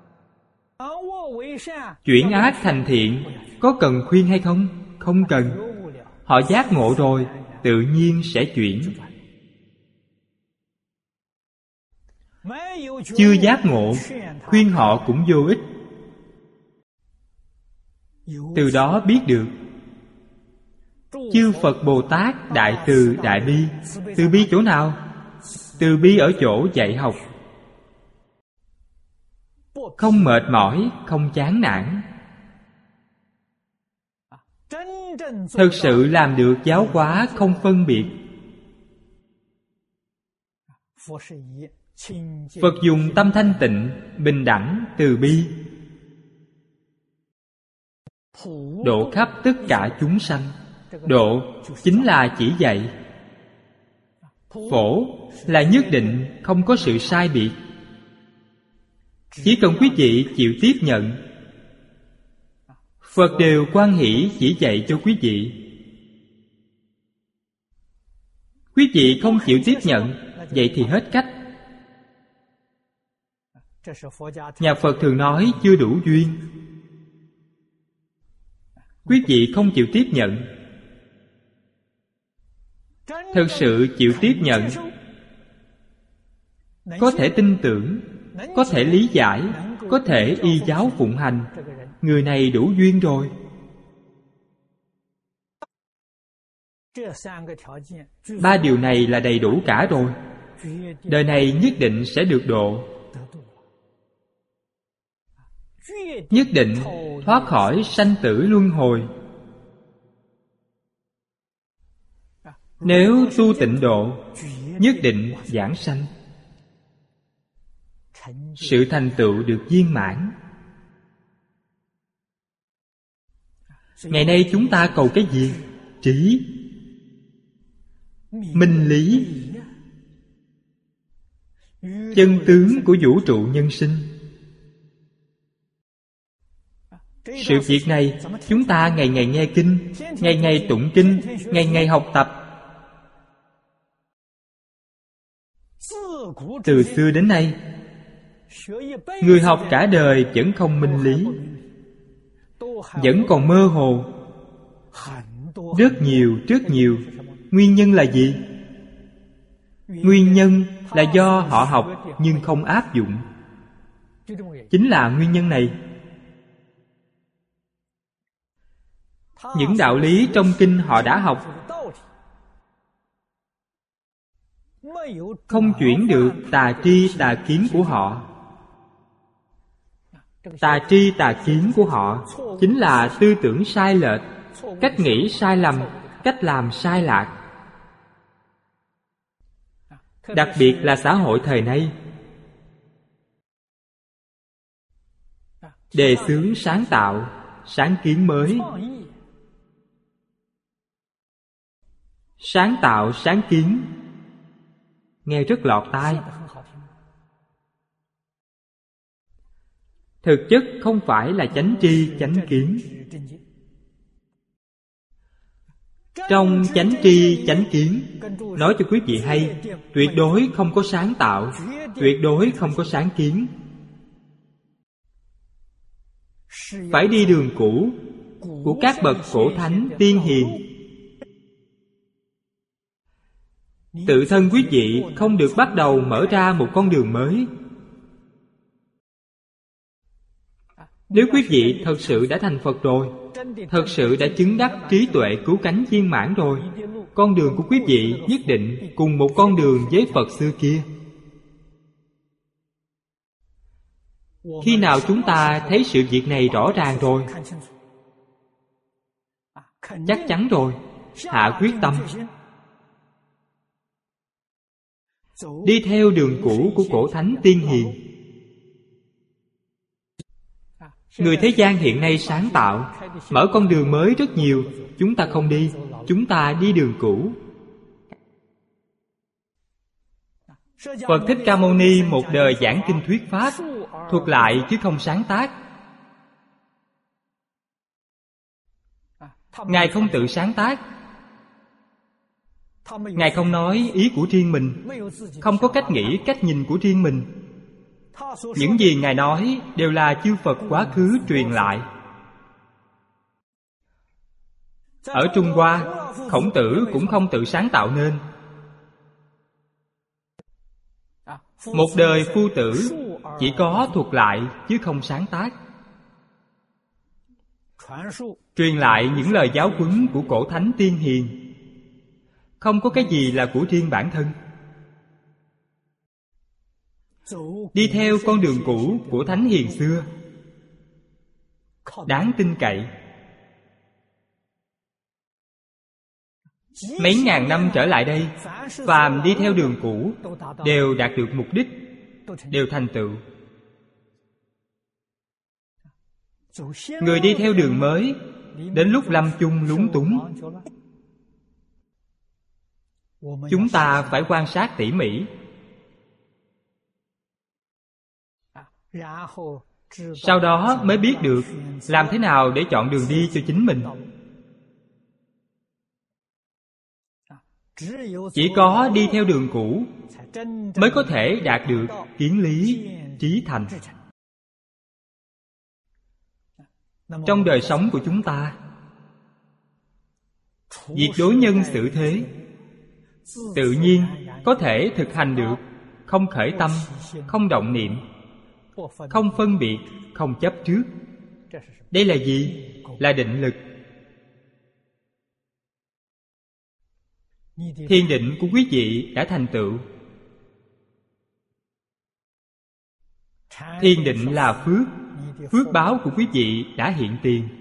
Chuyển ác thành thiện có cần khuyên hay không? Không cần. Họ giác ngộ rồi, tự nhiên sẽ chuyển. Chưa giác ngộ, khuyên họ cũng vô ích. Từ đó biết được chư Phật Bồ Tát đại từ đại bi. Từ bi chỗ nào? Từ bi ở chỗ dạy học, không mệt mỏi, không chán nản. Thực sự làm được giáo hóa không phân biệt. Phật dùng tâm thanh tịnh, bình đẳng, từ bi độ khắp tất cả chúng sanh. Độ chính là chỉ dạy. Phổ là nhất định, không có sự sai biệt. Chỉ cần quý vị chịu tiếp nhận, Phật đều hoan hỷ chỉ dạy cho quý vị. Quý vị không chịu tiếp nhận, vậy thì hết cách. Nhà Phật thường nói chưa đủ duyên. Quý vị không chịu tiếp nhận. Thực sự chịu tiếp nhận, có thể tin tưởng, có thể lý giải, có thể y giáo phụng hành, người này đủ duyên rồi. Ba điều này là đầy đủ cả rồi. Đời này nhất định sẽ được độ, nhất định thoát khỏi sanh tử luân hồi. Nếu tu tịnh độ, nhất định giảng sanh, sự thành tựu được viên mãn. Ngày nay chúng ta cầu cái gì? Trí, minh lý, chân tướng của vũ trụ nhân sinh. Sự việc này chúng ta ngày ngày nghe kinh, ngày ngày tụng kinh, ngày ngày học tập. Từ xưa đến nay, người học cả đời vẫn không minh lý, vẫn còn mơ hồ. Rất nhiều, rất nhiều. Nguyên nhân là gì? Nguyên nhân là do họ học nhưng không áp dụng. Chính là nguyên nhân này. Những đạo lý trong kinh họ đã học, không chuyển được tà tri tà kiến của họ. Tà tri tà kiến của họ chính là tư tưởng sai lệch, cách nghĩ sai lầm, cách làm sai lạc. Đặc biệt là xã hội thời nay, đề xướng sáng tạo, sáng kiến mới. Sáng tạo, sáng kiến nghe rất lọt tai. Thực chất không phải là chánh tri, chánh kiến. Trong chánh tri, chánh kiến, nói cho quý vị hay, tuyệt đối không có sáng tạo, tuyệt đối không có sáng kiến. Phải đi đường cũ của các bậc cổ thánh tiên hiền. Tự thân quý vị không được bắt đầu mở ra một con đường mới. Nếu quý vị thật sự đã thành Phật rồi, thật sự đã chứng đắc trí tuệ cứu cánh viên mãn rồi, con đường của quý vị nhất định cùng một con đường với Phật xưa kia. Khi nào chúng ta thấy sự việc này rõ ràng rồi, chắc chắn rồi, hạ quyết tâm đi theo đường cũ của cổ thánh tiên hiền. Người thế gian hiện nay sáng tạo, mở con đường mới rất nhiều. Chúng ta không đi, chúng ta đi đường cũ. Phật Thích Ca Mâu Ni một đời giảng kinh thuyết pháp, thuật lại chứ không sáng tác. Ngài không tự sáng tác. Ngài không nói ý của riêng mình, không có cách nghĩ, cách nhìn của riêng mình. Những gì Ngài nói đều là chư Phật quá khứ truyền lại. Ở Trung Hoa, Khổng Tử cũng không tự sáng tạo nên. Một đời phu tử chỉ có thuật lại chứ không sáng tác. Truyền lại những lời giáo huấn của cổ thánh tiên hiền. Không có cái gì là của riêng bản thân. Đi theo con đường cũ của thánh hiền xưa, đáng tin cậy. Mấy ngàn năm trở lại đây, phàm đi theo đường cũ đều đạt được mục đích, đều thành tựu. Người đi theo đường mới, đến lúc lâm chung lúng túng. Chúng ta phải quan sát tỉ mỉ, sau đó mới biết được làm thế nào để chọn đường đi cho chính mình. Chỉ có đi theo đường cũ mới có thể đạt được kiến lý, trí thành. Trong đời sống của chúng ta, việc đối nhân xử thế tự nhiên có thể thực hành được, không khởi tâm, không động niệm, không phân biệt, không chấp trước. Đây là gì? Là định lực. Thiền định của quý vị đã thành tựu. Thiền định là phước, phước báo của quý vị đã hiện tiền.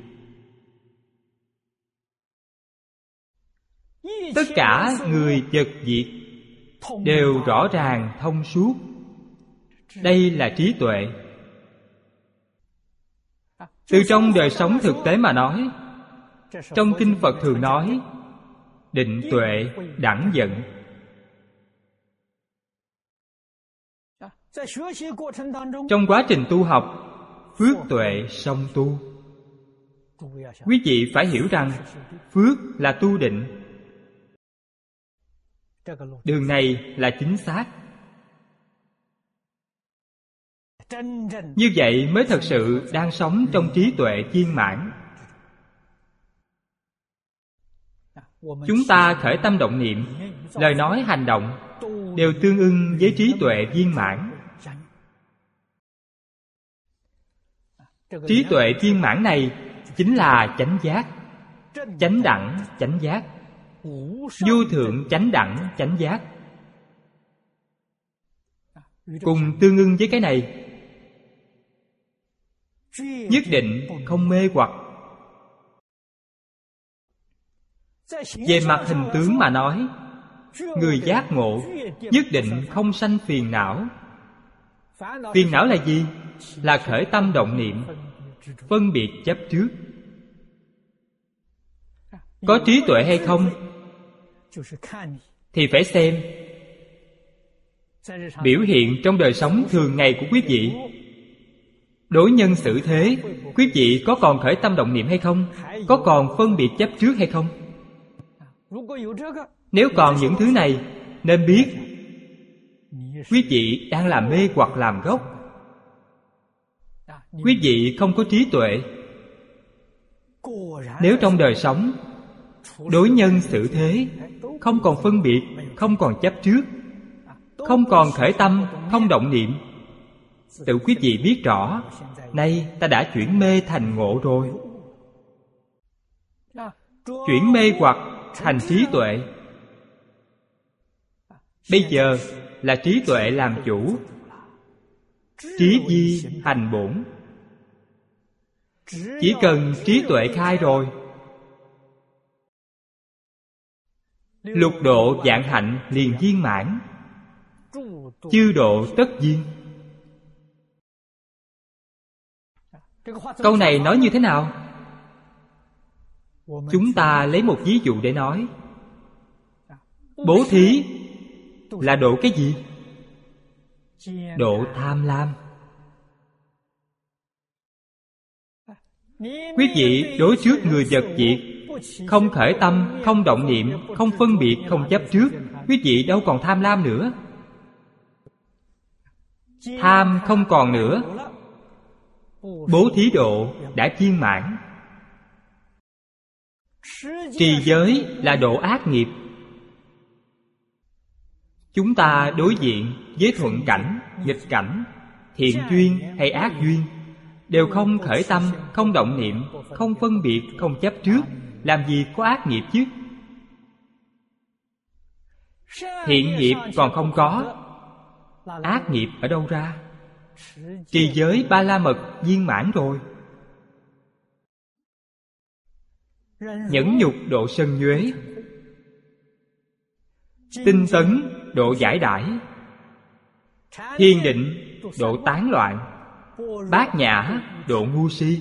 Tất cả người vật việc đều rõ ràng thông suốt. Đây là trí tuệ. Từ trong đời sống thực tế mà nói, trong kinh Phật thường nói định tuệ đẳng vận. Trong quá trình tu học, phước tuệ song tu. Quý vị phải hiểu rằng phước là tu định. Đường này là chính xác. Như vậy mới thật sự đang sống trong trí tuệ viên mãn. Chúng ta khởi tâm động niệm, lời nói hành động đều tương ưng với trí tuệ viên mãn. Trí tuệ viên mãn này chính là chánh giác, chánh đẳng chánh giác, vô thượng chánh đẳng chánh giác. Cùng tương ưng với cái này, nhất định không mê hoặc. Về mặt hình tướng mà nói, người giác ngộ nhất định không sanh phiền não. Phiền não là gì? Là khởi tâm động niệm, phân biệt chấp trước. Có trí tuệ hay không thì phải xem biểu hiện trong đời sống thường ngày của quý vị. Đối nhân xử thế, quý vị có còn khởi tâm động niệm hay không? Có còn phân biệt chấp trước hay không? Nếu còn những thứ này, nên biết quý vị đang làm mê hoặc làm gốc. Quý vị không có trí tuệ. Nếu trong đời sống, đối nhân xử thế, không còn phân biệt, không còn chấp trước, không còn khởi tâm, không động niệm, tự quý vị biết rõ, nay ta đã chuyển mê thành ngộ rồi. Chuyển mê hoặc thành trí tuệ. Bây giờ là trí tuệ làm chủ. Trí vi hành bổn. Chỉ cần trí tuệ khai rồi, lục độ vạn hạnh liền viên mãn, chư độ tất viên. Câu này nói như thế nào? Chúng ta lấy một ví dụ để nói. Bố thí là độ cái gì? Độ tham lam. Quý vị đối trước người vật việc không khởi tâm, không động niệm, không phân biệt, không chấp trước, quý vị đâu còn tham lam nữa. Tham không còn nữa. Bố thí độ đã viên mãn. Trì giới là độ ác nghiệp. Chúng ta đối diện với thuận cảnh, nghịch cảnh, thiện duyên hay ác duyên, đều không khởi tâm, không động niệm, không phân biệt, không chấp trước, làm gì có ác nghiệp chứ? Thiện nghiệp còn không có, ác nghiệp ở đâu ra? Trì giới ba la mật viên mãn rồi. Nhẫn nhục độ sân nhuế, tinh tấn độ giải đãi, thiền định độ tán loạn, bát nhã độ ngu si.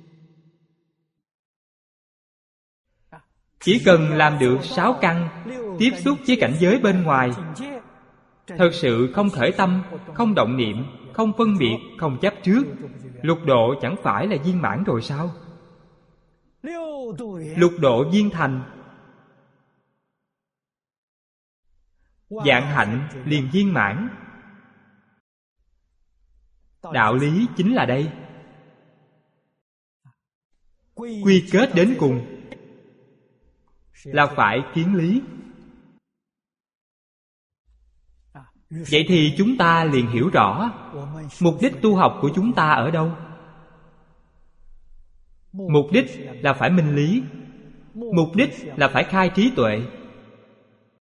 Chỉ cần làm được sáu căn, tiếp xúc với cảnh giới bên ngoài, thật sự không khởi tâm, không động niệm, không phân biệt, không chấp trước, lục độ chẳng phải là viên mãn rồi sao? Lục độ viên thành, vạn hạnh liền viên mãn. Đạo lý chính là đây. Quy kết đến cùng là phải kiến lý. Vậy thì chúng ta liền hiểu rõ mục đích tu học của chúng ta ở đâu. Mục đích là phải minh lý. Mục đích là phải khai trí tuệ.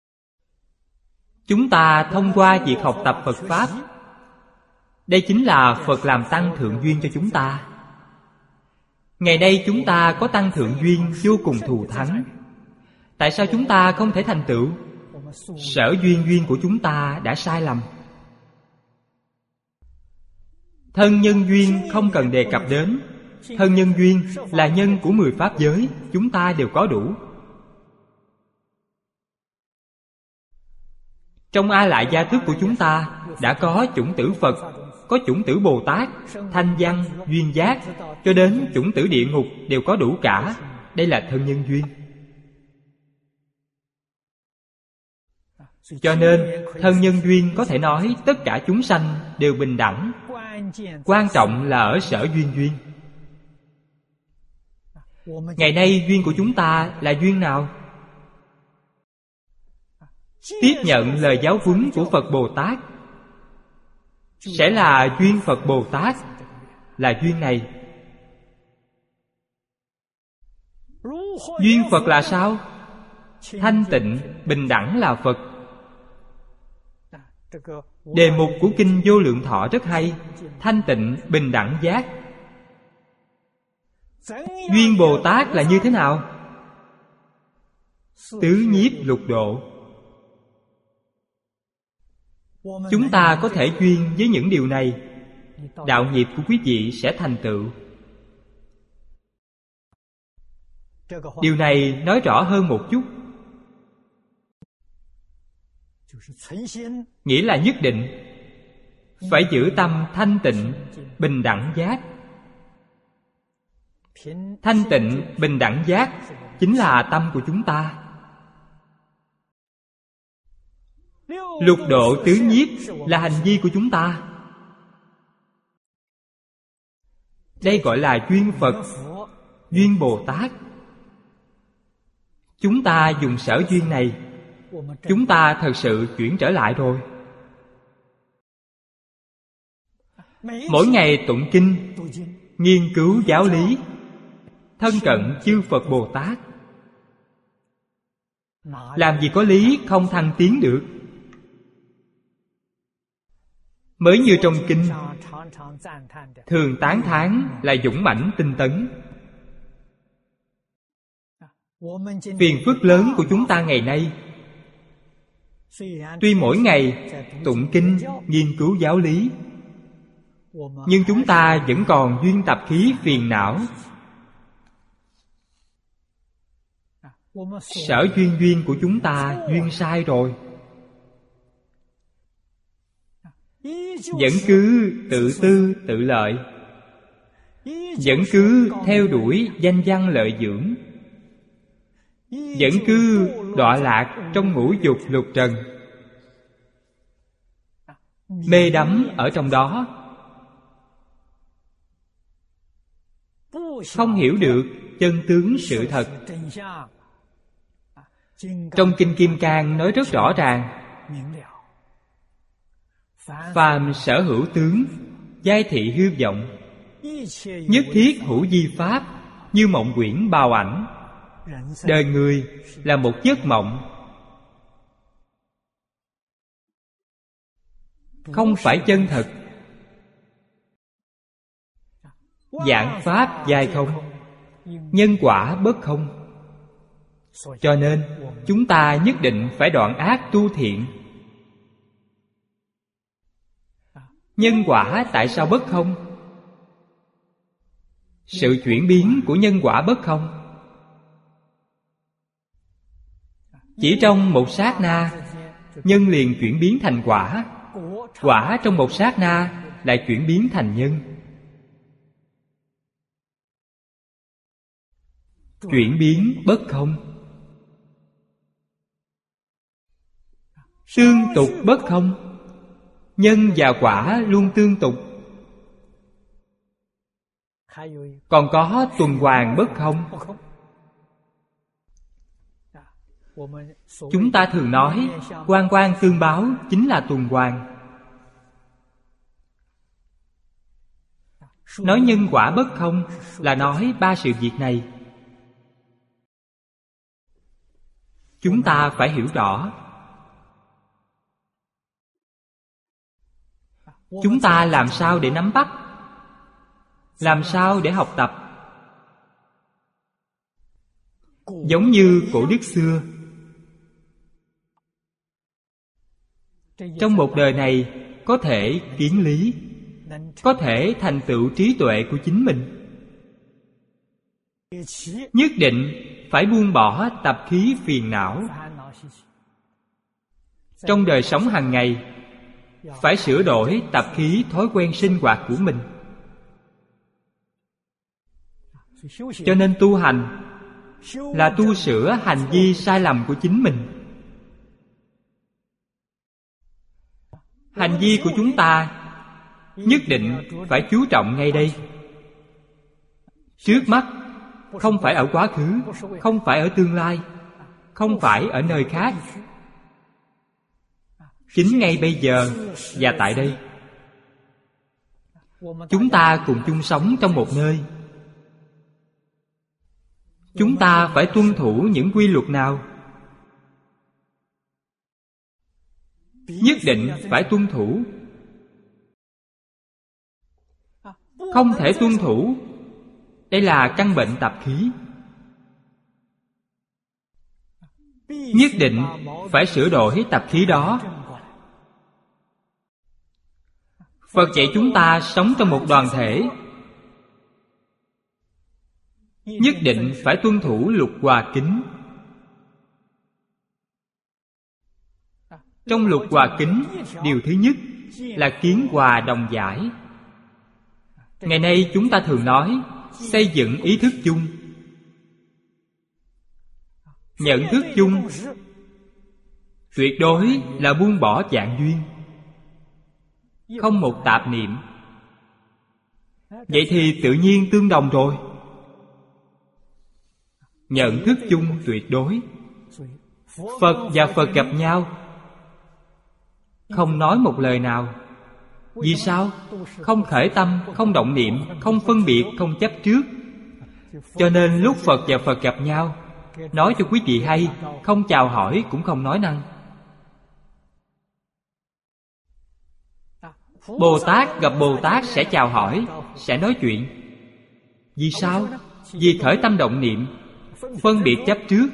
Chúng ta thông qua việc học tập Phật Pháp, đây chính là Phật làm tăng thượng duyên cho chúng ta. Ngày nay chúng ta có tăng thượng duyên vô cùng thù thắng. Tại sao chúng ta không thể thành tựu? Sở duyên duyên của chúng ta đã sai lầm. Thân nhân duyên không cần đề cập đến. Thân nhân duyên là nhân của mười pháp giới, chúng ta đều có đủ. Trong A Lại Gia Thức của chúng ta đã có chủng tử Phật, có chủng tử Bồ Tát, thanh văn, duyên giác, cho đến chủng tử địa ngục đều có đủ cả. Đây là thân nhân duyên. Cho nên thân nhân duyên có thể nói tất cả chúng sanh đều bình đẳng. Quan trọng là ở sở duyên duyên. Ngày nay duyên của chúng ta là duyên nào? Tiếp nhận lời giáo huấn của Phật Bồ Tát sẽ là duyên Phật Bồ Tát, là duyên này. Duyên Phật là sao? Thanh tịnh, bình đẳng là Phật. Đề mục của Kinh Vô Lượng Thọ rất hay. Thanh tịnh, bình đẳng giác. Duyên Bồ Tát là như thế nào? Tứ nhiếp lục độ. Chúng ta có thể duyên với những điều này, đạo nghiệp của quý vị sẽ thành tựu. Điều này nói rõ hơn một chút, nghĩa là nhất định phải giữ tâm thanh tịnh, bình đẳng giác. Thanh tịnh, bình đẳng giác chính là tâm của chúng ta. Lục độ tứ nhiếp là hành vi của chúng ta. Đây gọi là duyên Phật, duyên Bồ Tát. Chúng ta dùng sở duyên này, chúng ta thật sự chuyển trở lại rồi. Mỗi ngày tụng kinh, nghiên cứu giáo lý, thân cận chư Phật Bồ Tát. Làm gì có lý không thăng tiến được. Mới như trong kinh, thường tán thán là dũng mãnh tinh tấn. Phiền phức lớn của chúng ta ngày nay, tuy mỗi ngày tụng kinh, nghiên cứu giáo lý, nhưng chúng ta vẫn còn duyên tập khí phiền não. Sở duyên duyên của chúng ta duyên sai rồi. Vẫn cứ tự tư tự lợi, vẫn cứ theo đuổi danh văn lợi dưỡng, vẫn cứ đọa lạc trong ngũ dục lục trần, mê đắm ở trong đó, không hiểu được chân tướng sự thật. Trong Kinh Kim Cang nói rất rõ ràng: phàm sở hữu tướng, giai thị hư vọng, nhất thiết hữu di pháp, như mộng quyển bào ảnh. Đời người là một giấc mộng, không phải chân thật. Vạn pháp giai không, nhân quả bất không. Cho nên chúng ta nhất định phải đoạn ác tu thiện. Nhân quả tại sao bất không? Sự chuyển biến của nhân quả bất không. Chỉ trong một sát na, nhân liền chuyển biến thành quả. Quả trong một sát na lại chuyển biến thành nhân. Chuyển biến bất không. Tương tục bất không. Nhân và quả luôn tương tục. Còn có tuần hoàn bất không. Chúng ta thường nói quan quan tương báo chính là tuần hoàn. Nói nhân quả bất không là nói ba sự việc này. Chúng ta phải hiểu rõ. chúng ta làm sao để nắm bắt? Làm sao để học tập? Giống như cổ đức xưa, trong một đời này có thể kiến lý, có thể thành tựu trí tuệ của chính mình, nhất định phải buông bỏ tập khí phiền não. Trong đời sống hàng ngày phải sửa đổi tập khí thói quen sinh hoạt của mình. Cho nên tu hành là tu sửa hành vi sai lầm của chính mình. Hành vi của chúng ta nhất định phải chú trọng ngay đây. Trước mắt, không phải ở quá khứ, không phải ở tương lai, không phải ở nơi khác. Chính ngay bây giờ và tại đây. Chúng ta cùng chung sống trong một nơi. Chúng ta phải tuân thủ những quy luật nào? Nhất định phải tuân thủ. Không thể tuân thủ, đây là căn bệnh tập khí. Nhất định phải sửa đổi tập khí đó. Phật dạy chúng ta sống trong một đoàn thể, nhất định phải tuân thủ lục hòa kính. Trong lục hòa kính, điều thứ nhất là kiến hòa đồng giải. Ngày nay chúng ta thường nói xây dựng ý thức chung. Nhận thức chung tuyệt đối là buông bỏ vạn duyên, không một tạp niệm. Vậy thì tự nhiên tương đồng rồi. Nhận thức chung tuyệt đối. Phật và Phật gặp nhau, không nói một lời nào. Vì sao? Không khởi tâm, không động niệm, không phân biệt, không chấp trước. Cho nên lúc Phật và Phật gặp nhau, nói cho quý vị hay, không chào hỏi cũng không nói năng. Bồ Tát gặp Bồ Tát sẽ chào hỏi, sẽ nói chuyện. Vì sao? Vì khởi tâm động niệm, phân biệt chấp trước.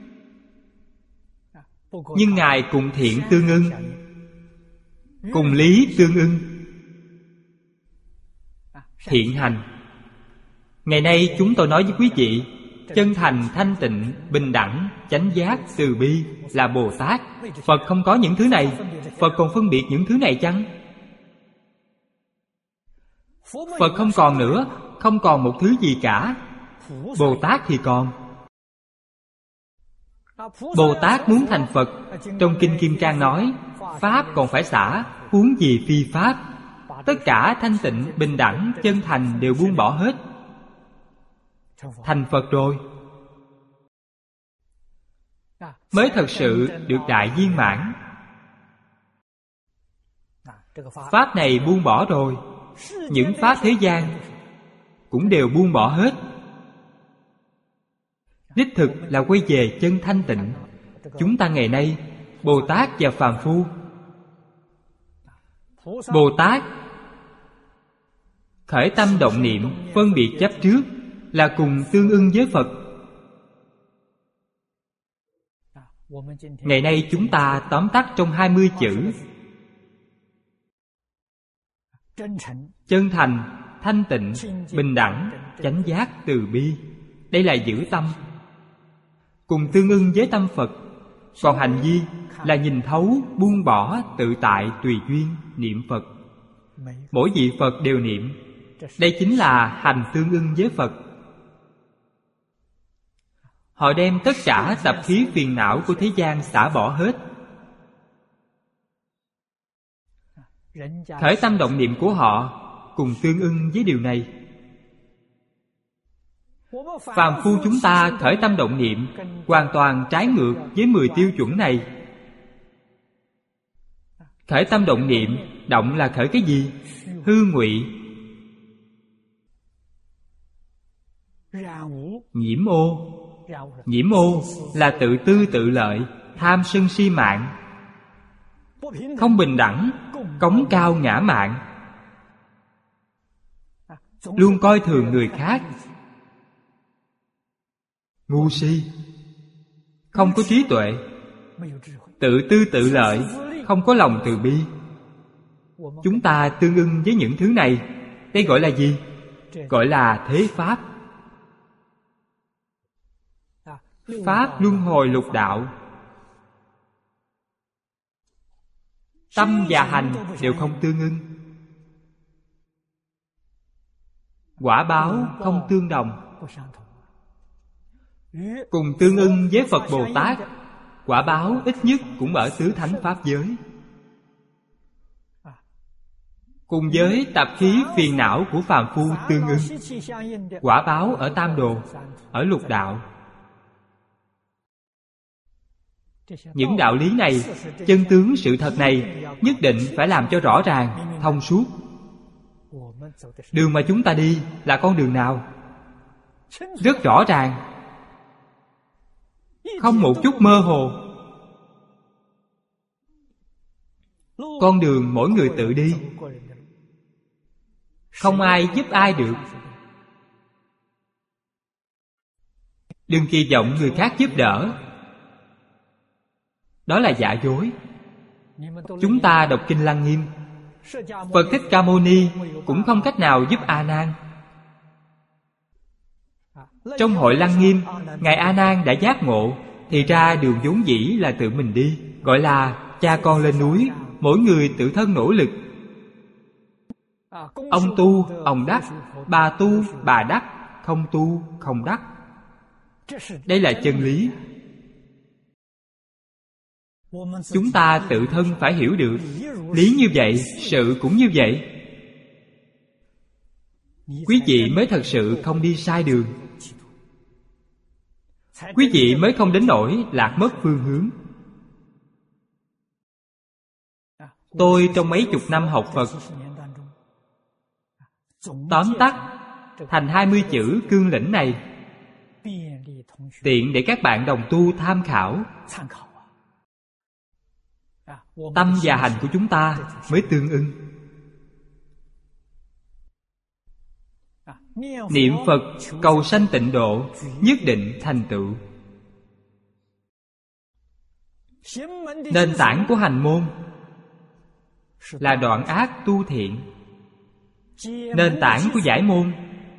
Nhưng Ngài cùng thiện tương ưng, cùng lý tương ưng. Thiện hành. Ngày nay chúng tôi nói với quý vị, chân thành, thanh tịnh, bình đẳng, chánh giác, từ bi là Bồ Tát. Phật không có những thứ này. Phật còn phân biệt những thứ này chăng? Phật không còn nữa, không còn một thứ gì cả. Bồ Tát thì còn. Bồ Tát muốn thành Phật, trong Kinh Kim Cang nói, Pháp còn phải xả, huống gì phi Pháp. Tất cả thanh tịnh, bình đẳng, chân thành đều buông bỏ hết. Thành Phật rồi, mới thật sự được đại viên mãn. Pháp này buông bỏ rồi, những pháp thế gian cũng đều buông bỏ hết. Đích thực là quay về chân thanh tịnh. Chúng ta ngày nay, Bồ Tát và phàm phu. Bồ Tát khởi tâm động niệm, phân biệt chấp trước là cùng tương ưng với Phật. Ngày nay chúng ta tóm tắt trong hai mươi chữ: chân thành, thanh tịnh, bình đẳng, chánh giác, từ bi. Đây là giữ tâm, cùng tương ưng với tâm Phật. Còn hành vi là nhìn thấu, buông bỏ, tự tại, tùy duyên, niệm Phật. Mỗi vị Phật đều niệm. Đây chính là hành tương ưng với Phật. Họ đem tất cả tập khí phiền não của thế gian xả bỏ hết. Khởi tâm động niệm của họ cùng tương ưng với điều này. Phàm phu chúng ta khởi tâm động niệm hoàn toàn trái ngược với mười tiêu chuẩn này. Khởi tâm động niệm, động là khởi cái gì? Hư ngụy, nhiễm ô. Nhiễm ô là tự tư tự lợi, tham sân si mạng, không bình đẳng, cống cao ngã mạn. luôn coi thường người khác, ngu si, không có trí tuệ, tự tư tự lợi, không có lòng từ bi. Chúng ta tương ưng với những thứ này. Đây gọi là gì? Gọi là thế pháp. Pháp luân hồi lục đạo, tâm và hành đều không tương ưng, quả báo không tương đồng. Cùng tương ưng với Phật Bồ Tát, quả báo ít nhất cũng ở tứ thánh pháp giới. Cùng với tập khí phiền não của phàm phu tương ưng, quả báo ở tam đồ, ở lục đạo. Những đạo lý này, chân tướng sự thật này nhất định phải làm cho rõ ràng, thông suốt. Đường mà chúng ta đi là con đường nào? Rất rõ ràng, không một chút mơ hồ. Con đường mỗi người tự đi, không ai giúp ai được. Đừng kỳ vọng người khác giúp đỡ, đó là giả dối. Chúng ta đọc kinh Lăng Nghiêm, Phật Thích Ca Mâu Ni cũng không cách nào giúp A Nan. Trong hội Lăng Nghiêm, Ngài A Nan đã giác ngộ, thì ra đường vốn dĩ là tự mình đi, gọi là cha con lên núi, mỗi người tự thân nỗ lực. Ông tu, ông đắc, bà tu, bà đắc, không tu, không đắc. Đây là chân lý. Chúng ta tự thân phải hiểu được. Lý như vậy, sự cũng như vậy. Quý vị mới thật sự không đi sai đường. Quý vị mới không đến nỗi lạc mất phương hướng. Tôi trong mấy chục năm học Phật, tóm tắt thành hai mươi chữ cương lĩnh này, tiện để các bạn đồng tu tham khảo. Tâm và hành của chúng ta mới tương ưng. Niệm Phật cầu sanh tịnh độ, nhất định thành tựu. Nền tảng của hành môn là đoạn ác tu thiện. Nền tảng của giải môn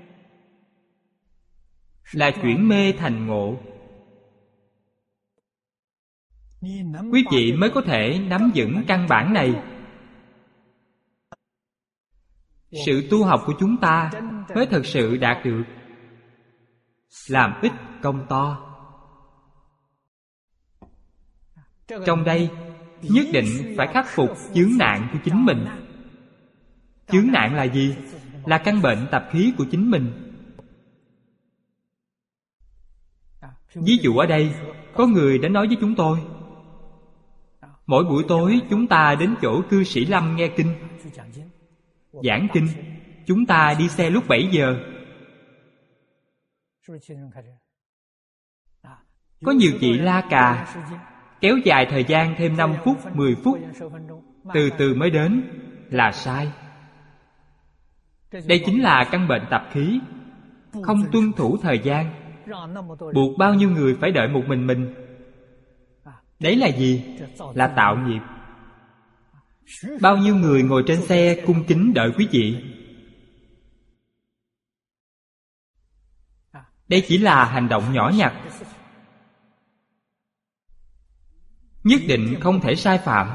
là chuyển mê thành ngộ. Quý vị mới có thể nắm vững căn bản này. Sự tu học của chúng ta mới thật sự đạt được làm ít công to. Trong đây nhất định phải khắc phục chướng nạn của chính mình. Chướng nạn là gì? Là căn bệnh tập khí của chính mình. Ví dụ ở đây, có người đã nói với chúng tôi, mỗi buổi tối chúng ta đến chỗ cư sĩ Lâm nghe kinh, giảng kinh. Chúng ta đi xe lúc bảy giờ. Có nhiều vị la cà, kéo dài thời gian thêm năm phút, mười phút, từ từ mới đến, là sai. Đây chính là căn bệnh tập khí, không tuân thủ thời gian, buộc bao nhiêu người phải đợi một mình mình. Đấy là gì? Là tạo nghiệp. Bao nhiêu người ngồi trên xe cung kính đợi quý vị. Đây chỉ là hành động nhỏ nhặt, nhất định không thể sai phạm.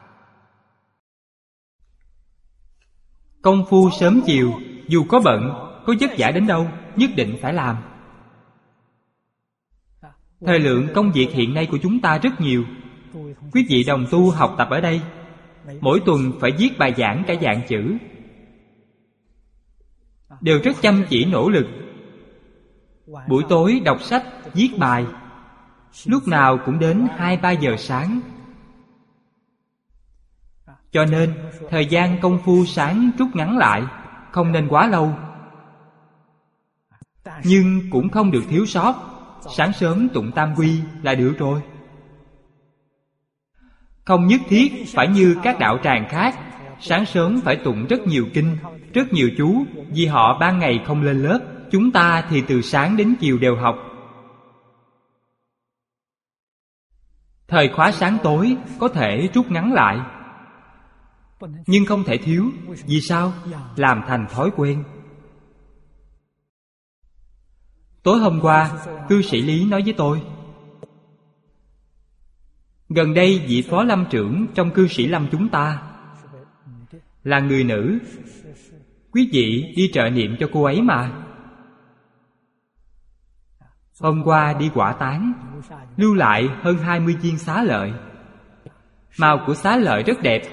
Công phu sớm chiều, dù có bận, có vất vả đến đâu, nhất định phải làm. Thời lượng công việc hiện nay của chúng ta rất nhiều. Quý vị đồng tu học tập ở đây, mỗi tuần phải viết bài giảng cả vạn chữ, đều rất chăm chỉ nỗ lực. Buổi tối đọc sách, viết bài, lúc nào cũng đến hai ba giờ sáng. Cho nên thời gian công phu sáng rút ngắn lại, không nên quá lâu. Nhưng cũng không được thiếu sót. Sáng sớm tụng tam quy là được rồi. Không nhất thiết phải như các đạo tràng khác, sáng sớm phải tụng rất nhiều kinh, rất nhiều chú, vì họ ban ngày không lên lớp. Chúng ta thì từ sáng đến chiều đều học. Thời khóa sáng tối có thể rút ngắn lại, nhưng không thể thiếu. Vì sao? Làm thành thói quen. Tối hôm qua, cư sĩ Lý nói với tôi, gần đây vị phó lâm trưởng trong cư sĩ lâm chúng ta là người nữ. Quý vị đi trợ niệm cho cô ấy mà. Hôm qua đi quả táng, lưu lại hơn hai mươi viên xá lợi. Màu của xá lợi rất đẹp.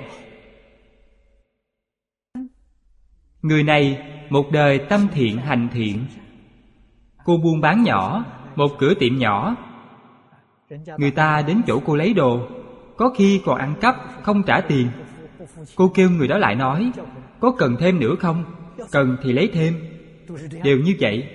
Người này một đời tâm thiện hành thiện. Cô buôn bán nhỏ, một cửa tiệm nhỏ. Người ta đến chỗ cô lấy đồ, có khi còn ăn cắp, không trả tiền. Cô kêu người đó lại nói, có cần thêm nữa không? Cần thì lấy thêm. Đều như vậy.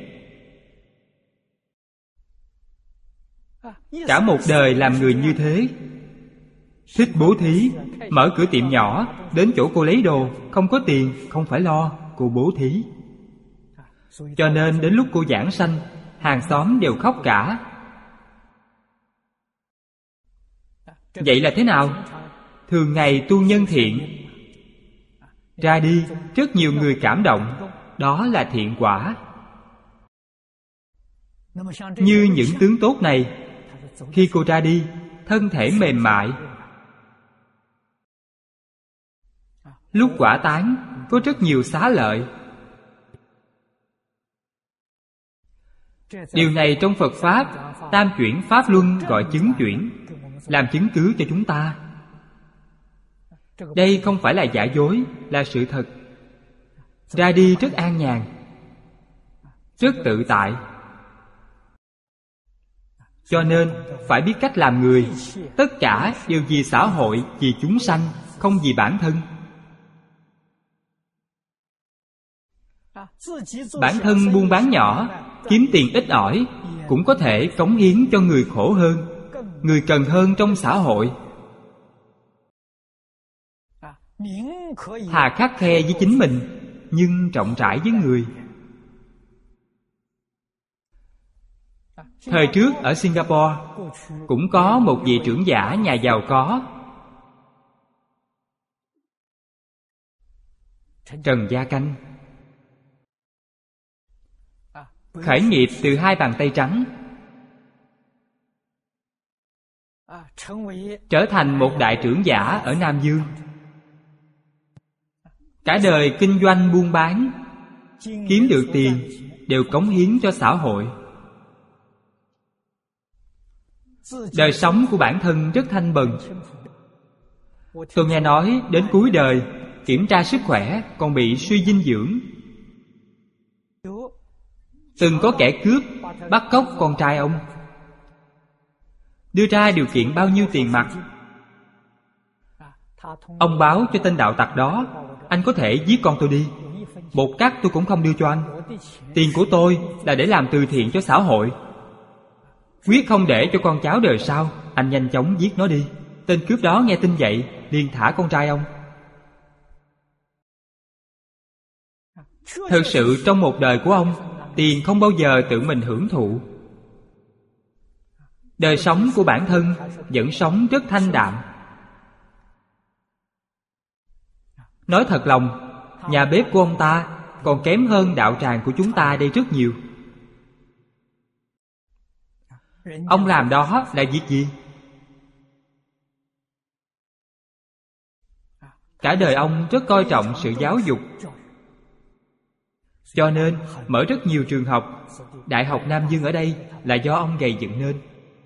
Cả một đời làm người như thế. Thích bố thí, mở cửa tiệm nhỏ, đến chỗ cô lấy đồ, không có tiền, không phải lo, cô bố thí. Cho nên đến lúc cô giảng sanh, hàng xóm đều khóc cả. Vậy là thế nào? Thường ngày tu nhân thiện, ra đi rất nhiều người cảm động. Đó là thiện quả. Như những tướng tốt này, khi cô ra đi, thân thể mềm mại. Lúc quả táng có rất nhiều xá lợi. Điều này trong Phật Pháp Tam chuyển Pháp Luân gọi chứng chuyển, làm chứng cứ cho chúng ta. Đây không phải là giả dối, là sự thật. Ra đi rất an nhàn, rất tự tại. Cho nên phải biết cách làm người. Tất cả đều vì xã hội, vì chúng sanh, không vì bản thân. Bản thân buôn bán nhỏ, kiếm tiền ít ỏi, cũng có thể cống hiến cho người khổ hơn, người cần hơn trong xã hội. Hà khắt khe với chính mình, nhưng rộng rãi với người. Thời trước ở Singapore cũng có một vị trưởng giả nhà giàu có, Trần Gia Canh. Khởi nghiệp từ hai bàn tay trắng, trở thành một đại trưởng giả ở Nam Dương. Cả đời kinh doanh buôn bán, kiếm được tiền đều cống hiến cho xã hội. Đời sống của bản thân rất thanh bần. Tôi nghe nói đến cuối đời kiểm tra sức khỏe còn bị suy dinh dưỡng. Từng có kẻ cướp bắt cóc con trai ông, đưa ra điều kiện bao nhiêu tiền mặt. Ông báo cho tên đạo tặc đó, anh có thể giết con tôi đi, một cắt tôi cũng không đưa cho anh. Tiền của tôi là để làm từ thiện cho xã hội, quyết không để cho con cháu đời sau. Anh nhanh chóng giết nó đi. Tên cướp đó nghe tin vậy liền thả con trai ông. Thực sự trong một đời của ông, tiền không bao giờ tự mình hưởng thụ. Đời sống của bản thân vẫn sống rất thanh đạm. Nói thật lòng, nhà bếp của ông ta còn kém hơn đạo tràng của chúng ta đây rất nhiều. Ông làm đó là việc gì? Cả đời ông rất coi trọng sự giáo dục, cho nên mở rất nhiều trường học. Đại học Nam Dương ở đây là do ông gầy dựng nên.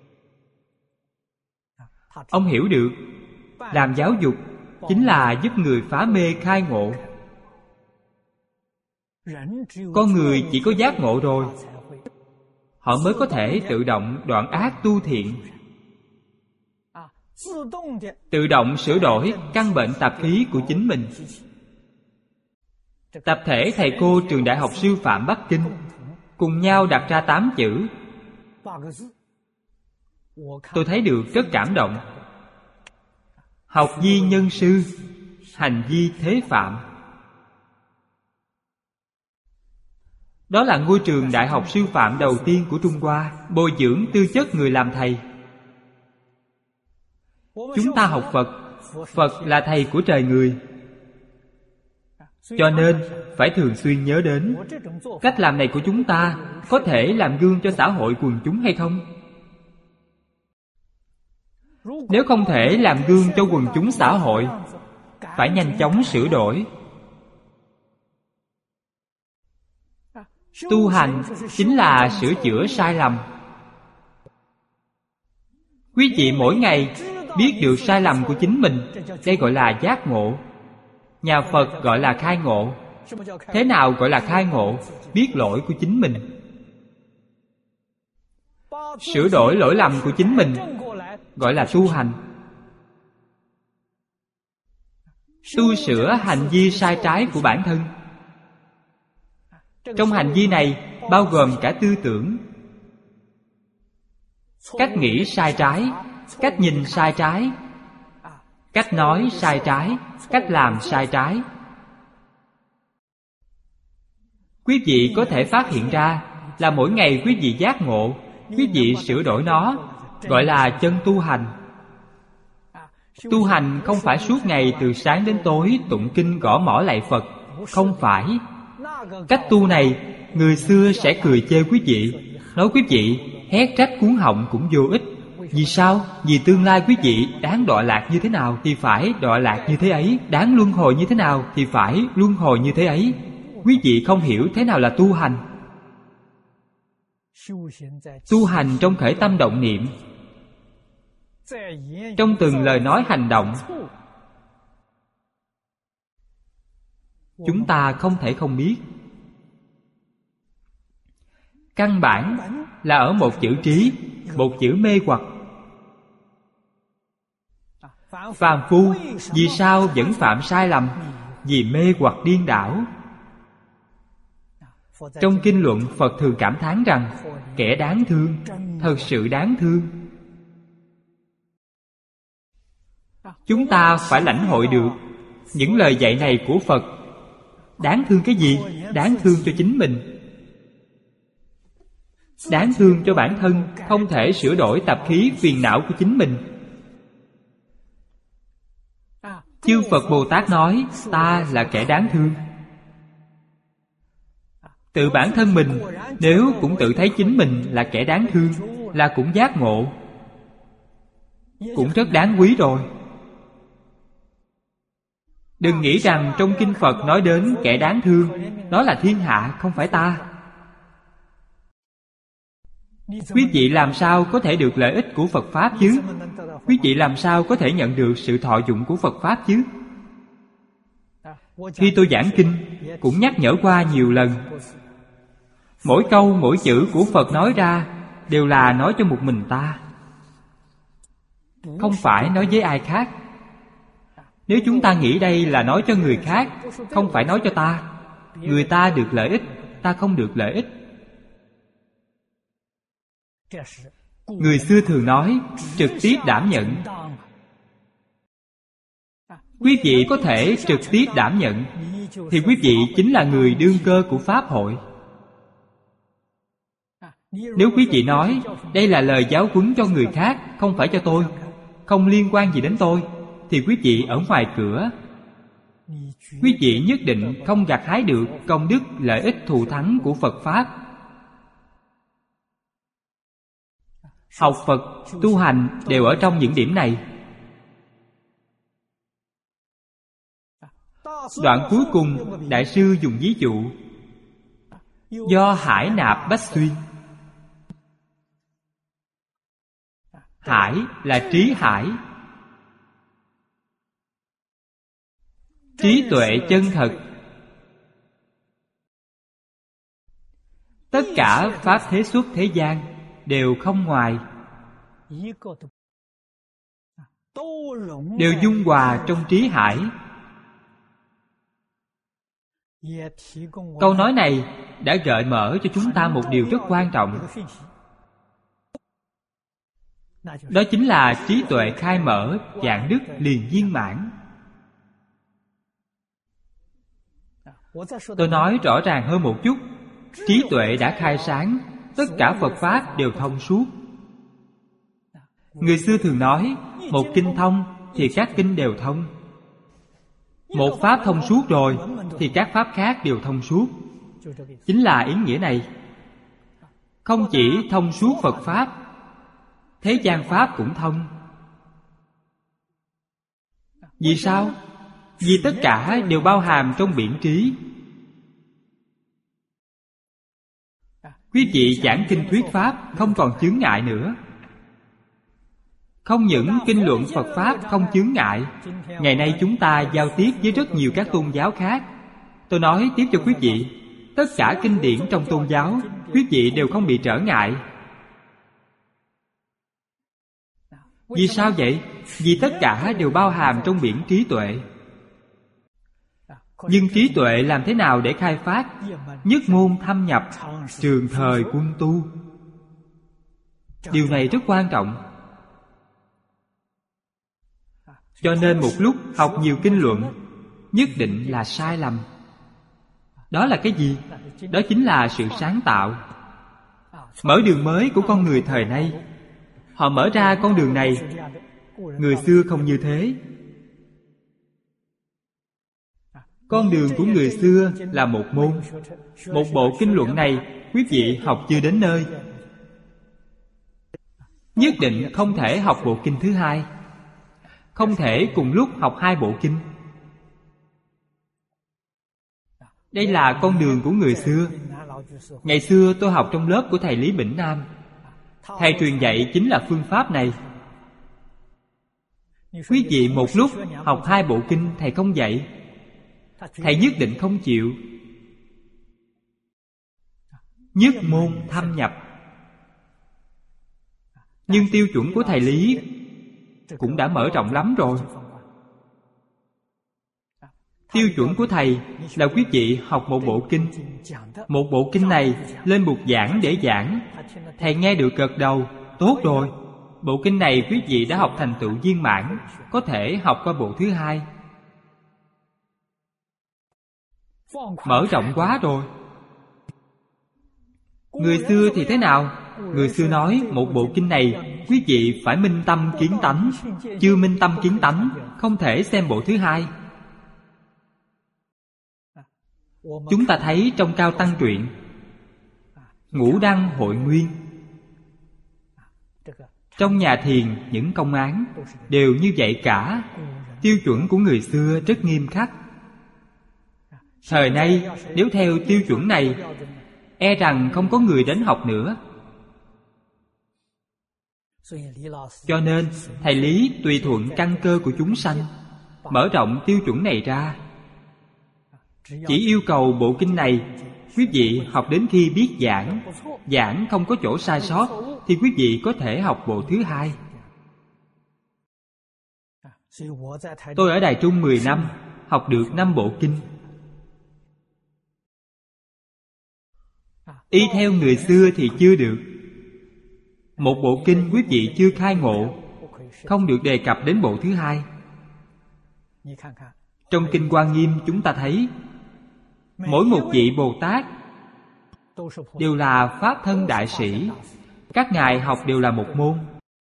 Ông hiểu được làm giáo dục chính là giúp người phá mê khai ngộ. Con người chỉ có giác ngộ rồi, họ mới có thể tự động đoạn ác tu thiện, tự động sửa đổi căn bệnh tạp khí của chính mình. Tập thể thầy cô trường Đại học Sư phạm Bắc Kinh cùng nhau đặt ra tám chữ. Tôi thấy được rất cảm động. Học vi nhân sư, hành vi thế phạm. Đó là ngôi trường đại học sư phạm đầu tiên của Trung Hoa, bồi dưỡng tư chất người làm thầy. Chúng ta học Phật, Phật là thầy của trời người. Cho nên phải thường xuyên nhớ đến cách làm này của chúng ta có thể làm gương cho xã hội quần chúng hay không? Nếu không thể làm gương cho quần chúng xã hội, phải nhanh chóng sửa đổi. Tu hành chính là sửa chữa sai lầm. Quý vị mỗi ngày biết được sai lầm của chính mình, đây gọi là giác ngộ. Nhà Phật gọi là khai ngộ. Thế nào gọi là khai ngộ? Biết lỗi của chính mình, sửa đổi lỗi lầm của chính mình, gọi là tu hành. Tu sửa hành vi sai trái của bản thân. Trong hành vi này bao gồm cả tư tưởng, cách nghĩ sai trái, cách nhìn sai trái, cách nói sai trái, cách làm sai trái. Quý vị có thể phát hiện ra là mỗi ngày quý vị giác ngộ, quý vị sửa đổi nó, gọi là chân tu hành. Tu hành không phải suốt ngày từ sáng đến tối tụng kinh gõ mõ lạy Phật. Không phải. Cách tu này người xưa sẽ cười chê quý vị, nói quý vị hét trách cuống họng cũng vô ích. Vì sao? Vì tương lai quý vị đáng đọa lạc như thế nào thì phải đọa lạc như thế ấy, đáng luân hồi như thế nào thì phải luân hồi như thế ấy. Quý vị không hiểu thế nào là tu hành. Tu hành trong khởi tâm động niệm, trong từng lời nói hành động. Chúng ta không thể không biết. Căn bản là ở một chữ trí, một chữ mê hoặc. Phàm phu vì sao vẫn phạm sai lầm? Vì mê hoặc điên đảo. Trong kinh luận, Phật thường cảm thán rằng kẻ đáng thương, thật sự đáng thương. Chúng ta phải lãnh hội được những lời dạy này của Phật. Đáng thương cái gì? Đáng thương cho chính mình, đáng thương cho bản thân không thể sửa đổi tập khí phiền não của chính mình. Chư Phật Bồ Tát nói ta là kẻ đáng thương. Tự bản thân mình nếu cũng tự thấy chính mình là kẻ đáng thương, là cũng giác ngộ, cũng rất đáng quý rồi. Đừng nghĩ rằng trong kinh Phật nói đến kẻ đáng thương, đó là thiên hạ, không phải ta. Quý vị làm sao có thể được lợi ích của Phật Pháp chứ? Quý vị làm sao có thể nhận được sự thọ dụng của Phật Pháp chứ? Khi tôi giảng kinh cũng nhắc nhở qua nhiều lần. Mỗi câu mỗi chữ của Phật nói ra đều là nói cho một mình ta, không phải nói với ai khác. Nếu chúng ta nghĩ đây là nói cho người khác, không phải nói cho ta, người ta được lợi ích, ta không được lợi ích. Người xưa thường nói trực tiếp đảm nhận. Quý vị có thể trực tiếp đảm nhận thì quý vị chính là người đương cơ của Pháp hội. Nếu quý vị nói đây là lời giáo huấn cho người khác, không phải cho tôi, không liên quan gì đến tôi, thì quý vị ở ngoài cửa. Quý vị nhất định không gặt hái được công đức lợi ích thù thắng của Phật Pháp. Học Phật, tu hành đều ở trong những điểm này. Đoạn cuối cùng, Đại sư dùng ví dụ do hải nạp bách xuyên. Hải là trí hải, trí tuệ chân thật. Tất cả pháp thế xuất thế gian đều không ngoài, đều dung hòa trong trí hải. Câu nói này đã gợi mở cho chúng ta một điều rất quan trọng. Đó chính là trí tuệ khai mở, dạng đức liền viên mãn. Tôi nói rõ ràng hơn một chút. Trí tuệ đã khai sáng, tất cả Phật Pháp đều thông suốt. Người xưa thường nói, một kinh thông thì các kinh đều thông. Một Pháp thông suốt rồi thì các Pháp khác đều thông suốt. Chính là ý nghĩa này. Không chỉ thông suốt Phật Pháp, thế gian Pháp cũng thông. Vì sao? Vì tất cả đều bao hàm trong biển trí. Quý vị giảng kinh thuyết Pháp không còn chướng ngại nữa. Không những kinh luận Phật Pháp không chướng ngại, ngày nay chúng ta giao tiếp với rất nhiều các tôn giáo khác. Tôi nói tiếp cho quý vị, tất cả kinh điển trong tôn giáo, quý vị đều không bị trở ngại. Vì sao vậy? Vì tất cả đều bao hàm trong biển trí tuệ. Nhưng trí tuệ làm thế nào để khai phát? Nhất môn thâm nhập, trường thời quân tu. Điều này rất quan trọng. Cho nên một lúc học nhiều kinh luận nhất định là sai lầm. Đó là cái gì? Đó chính là sự sáng tạo, mở đường mới của con người thời nay. Họ mở ra con đường này. Người xưa không như thế. Con đường của người xưa là một môn. Một bộ kinh luận này quý vị học chưa đến nơi, nhất định không thể học bộ kinh thứ hai. Không thể cùng lúc học hai bộ kinh. Đây là con đường của người xưa. Ngày xưa tôi học trong lớp của thầy Lý Bỉnh Nam. Thầy truyền dạy chính là phương pháp này. Quý vị một lúc học hai bộ kinh thầy không dạy, thầy nhất định không chịu. Nhất môn thâm nhập. Nhưng tiêu chuẩn của thầy Lý cũng đã mở rộng lắm rồi. Tiêu chuẩn của thầy là quý vị học một bộ kinh. Một bộ kinh này lên bục giảng để giảng, thầy nghe được gật đầu, tốt rồi. Bộ kinh này quý vị đã học thành tựu viên mãn, có thể học qua bộ thứ hai. Mở rộng quá rồi. Người xưa thì thế nào? Người xưa nói một bộ kinh này quý vị phải minh tâm kiến tánh. Chưa minh tâm kiến tánh không thể xem bộ thứ hai. Chúng ta thấy trong Cao Tăng truyện, Ngũ Đăng hội nguyên. Trong nhà thiền những công án đều như vậy cả. Tiêu chuẩn của người xưa rất nghiêm khắc. Thời nay nếu theo tiêu chuẩn này, e rằng không có người đến học nữa. Cho nên thầy Lý tùy thuận căn cơ của chúng sanh, mở rộng tiêu chuẩn này ra. Chỉ yêu cầu bộ kinh này quý vị học đến khi biết giảng, giảng không có chỗ sai sót, thì quý vị có thể học bộ thứ hai. Tôi ở Đài Trung mười năm, học được năm bộ kinh. Y theo người xưa thì chưa được. Một bộ kinh quý vị chưa khai ngộ, không được đề cập đến bộ thứ hai. Trong Kinh Hoa Nghiêm chúng ta thấy, mỗi một vị Bồ Tát đều là Pháp thân đại sĩ. Các ngài học đều là một môn.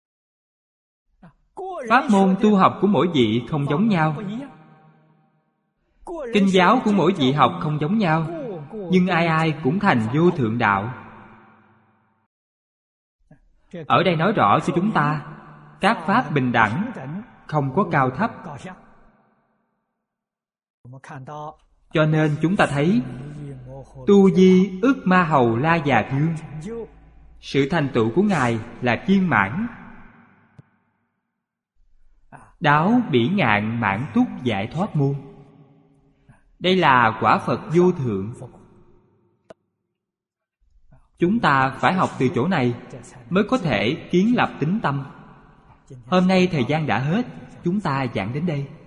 Pháp môn tu học của mỗi vị không giống nhau. Kinh giáo của mỗi vị học không giống nhau. Nhưng ai ai cũng thành vô thượng đạo. Ở đây nói rõ cho chúng ta, các pháp bình đẳng, không có cao thấp. Cho nên chúng ta thấy, Tu Di ức ma hầu la già thương, sự thành tựu của ngài là viên mãn. Đáo bỉ ngạn mãn túc giải thoát môn. Đây là quả Phật vô thượng. Chúng ta phải học từ chỗ này mới có thể kiến lập tín tâm. Hôm nay thời gian đã hết, chúng ta giảng đến đây.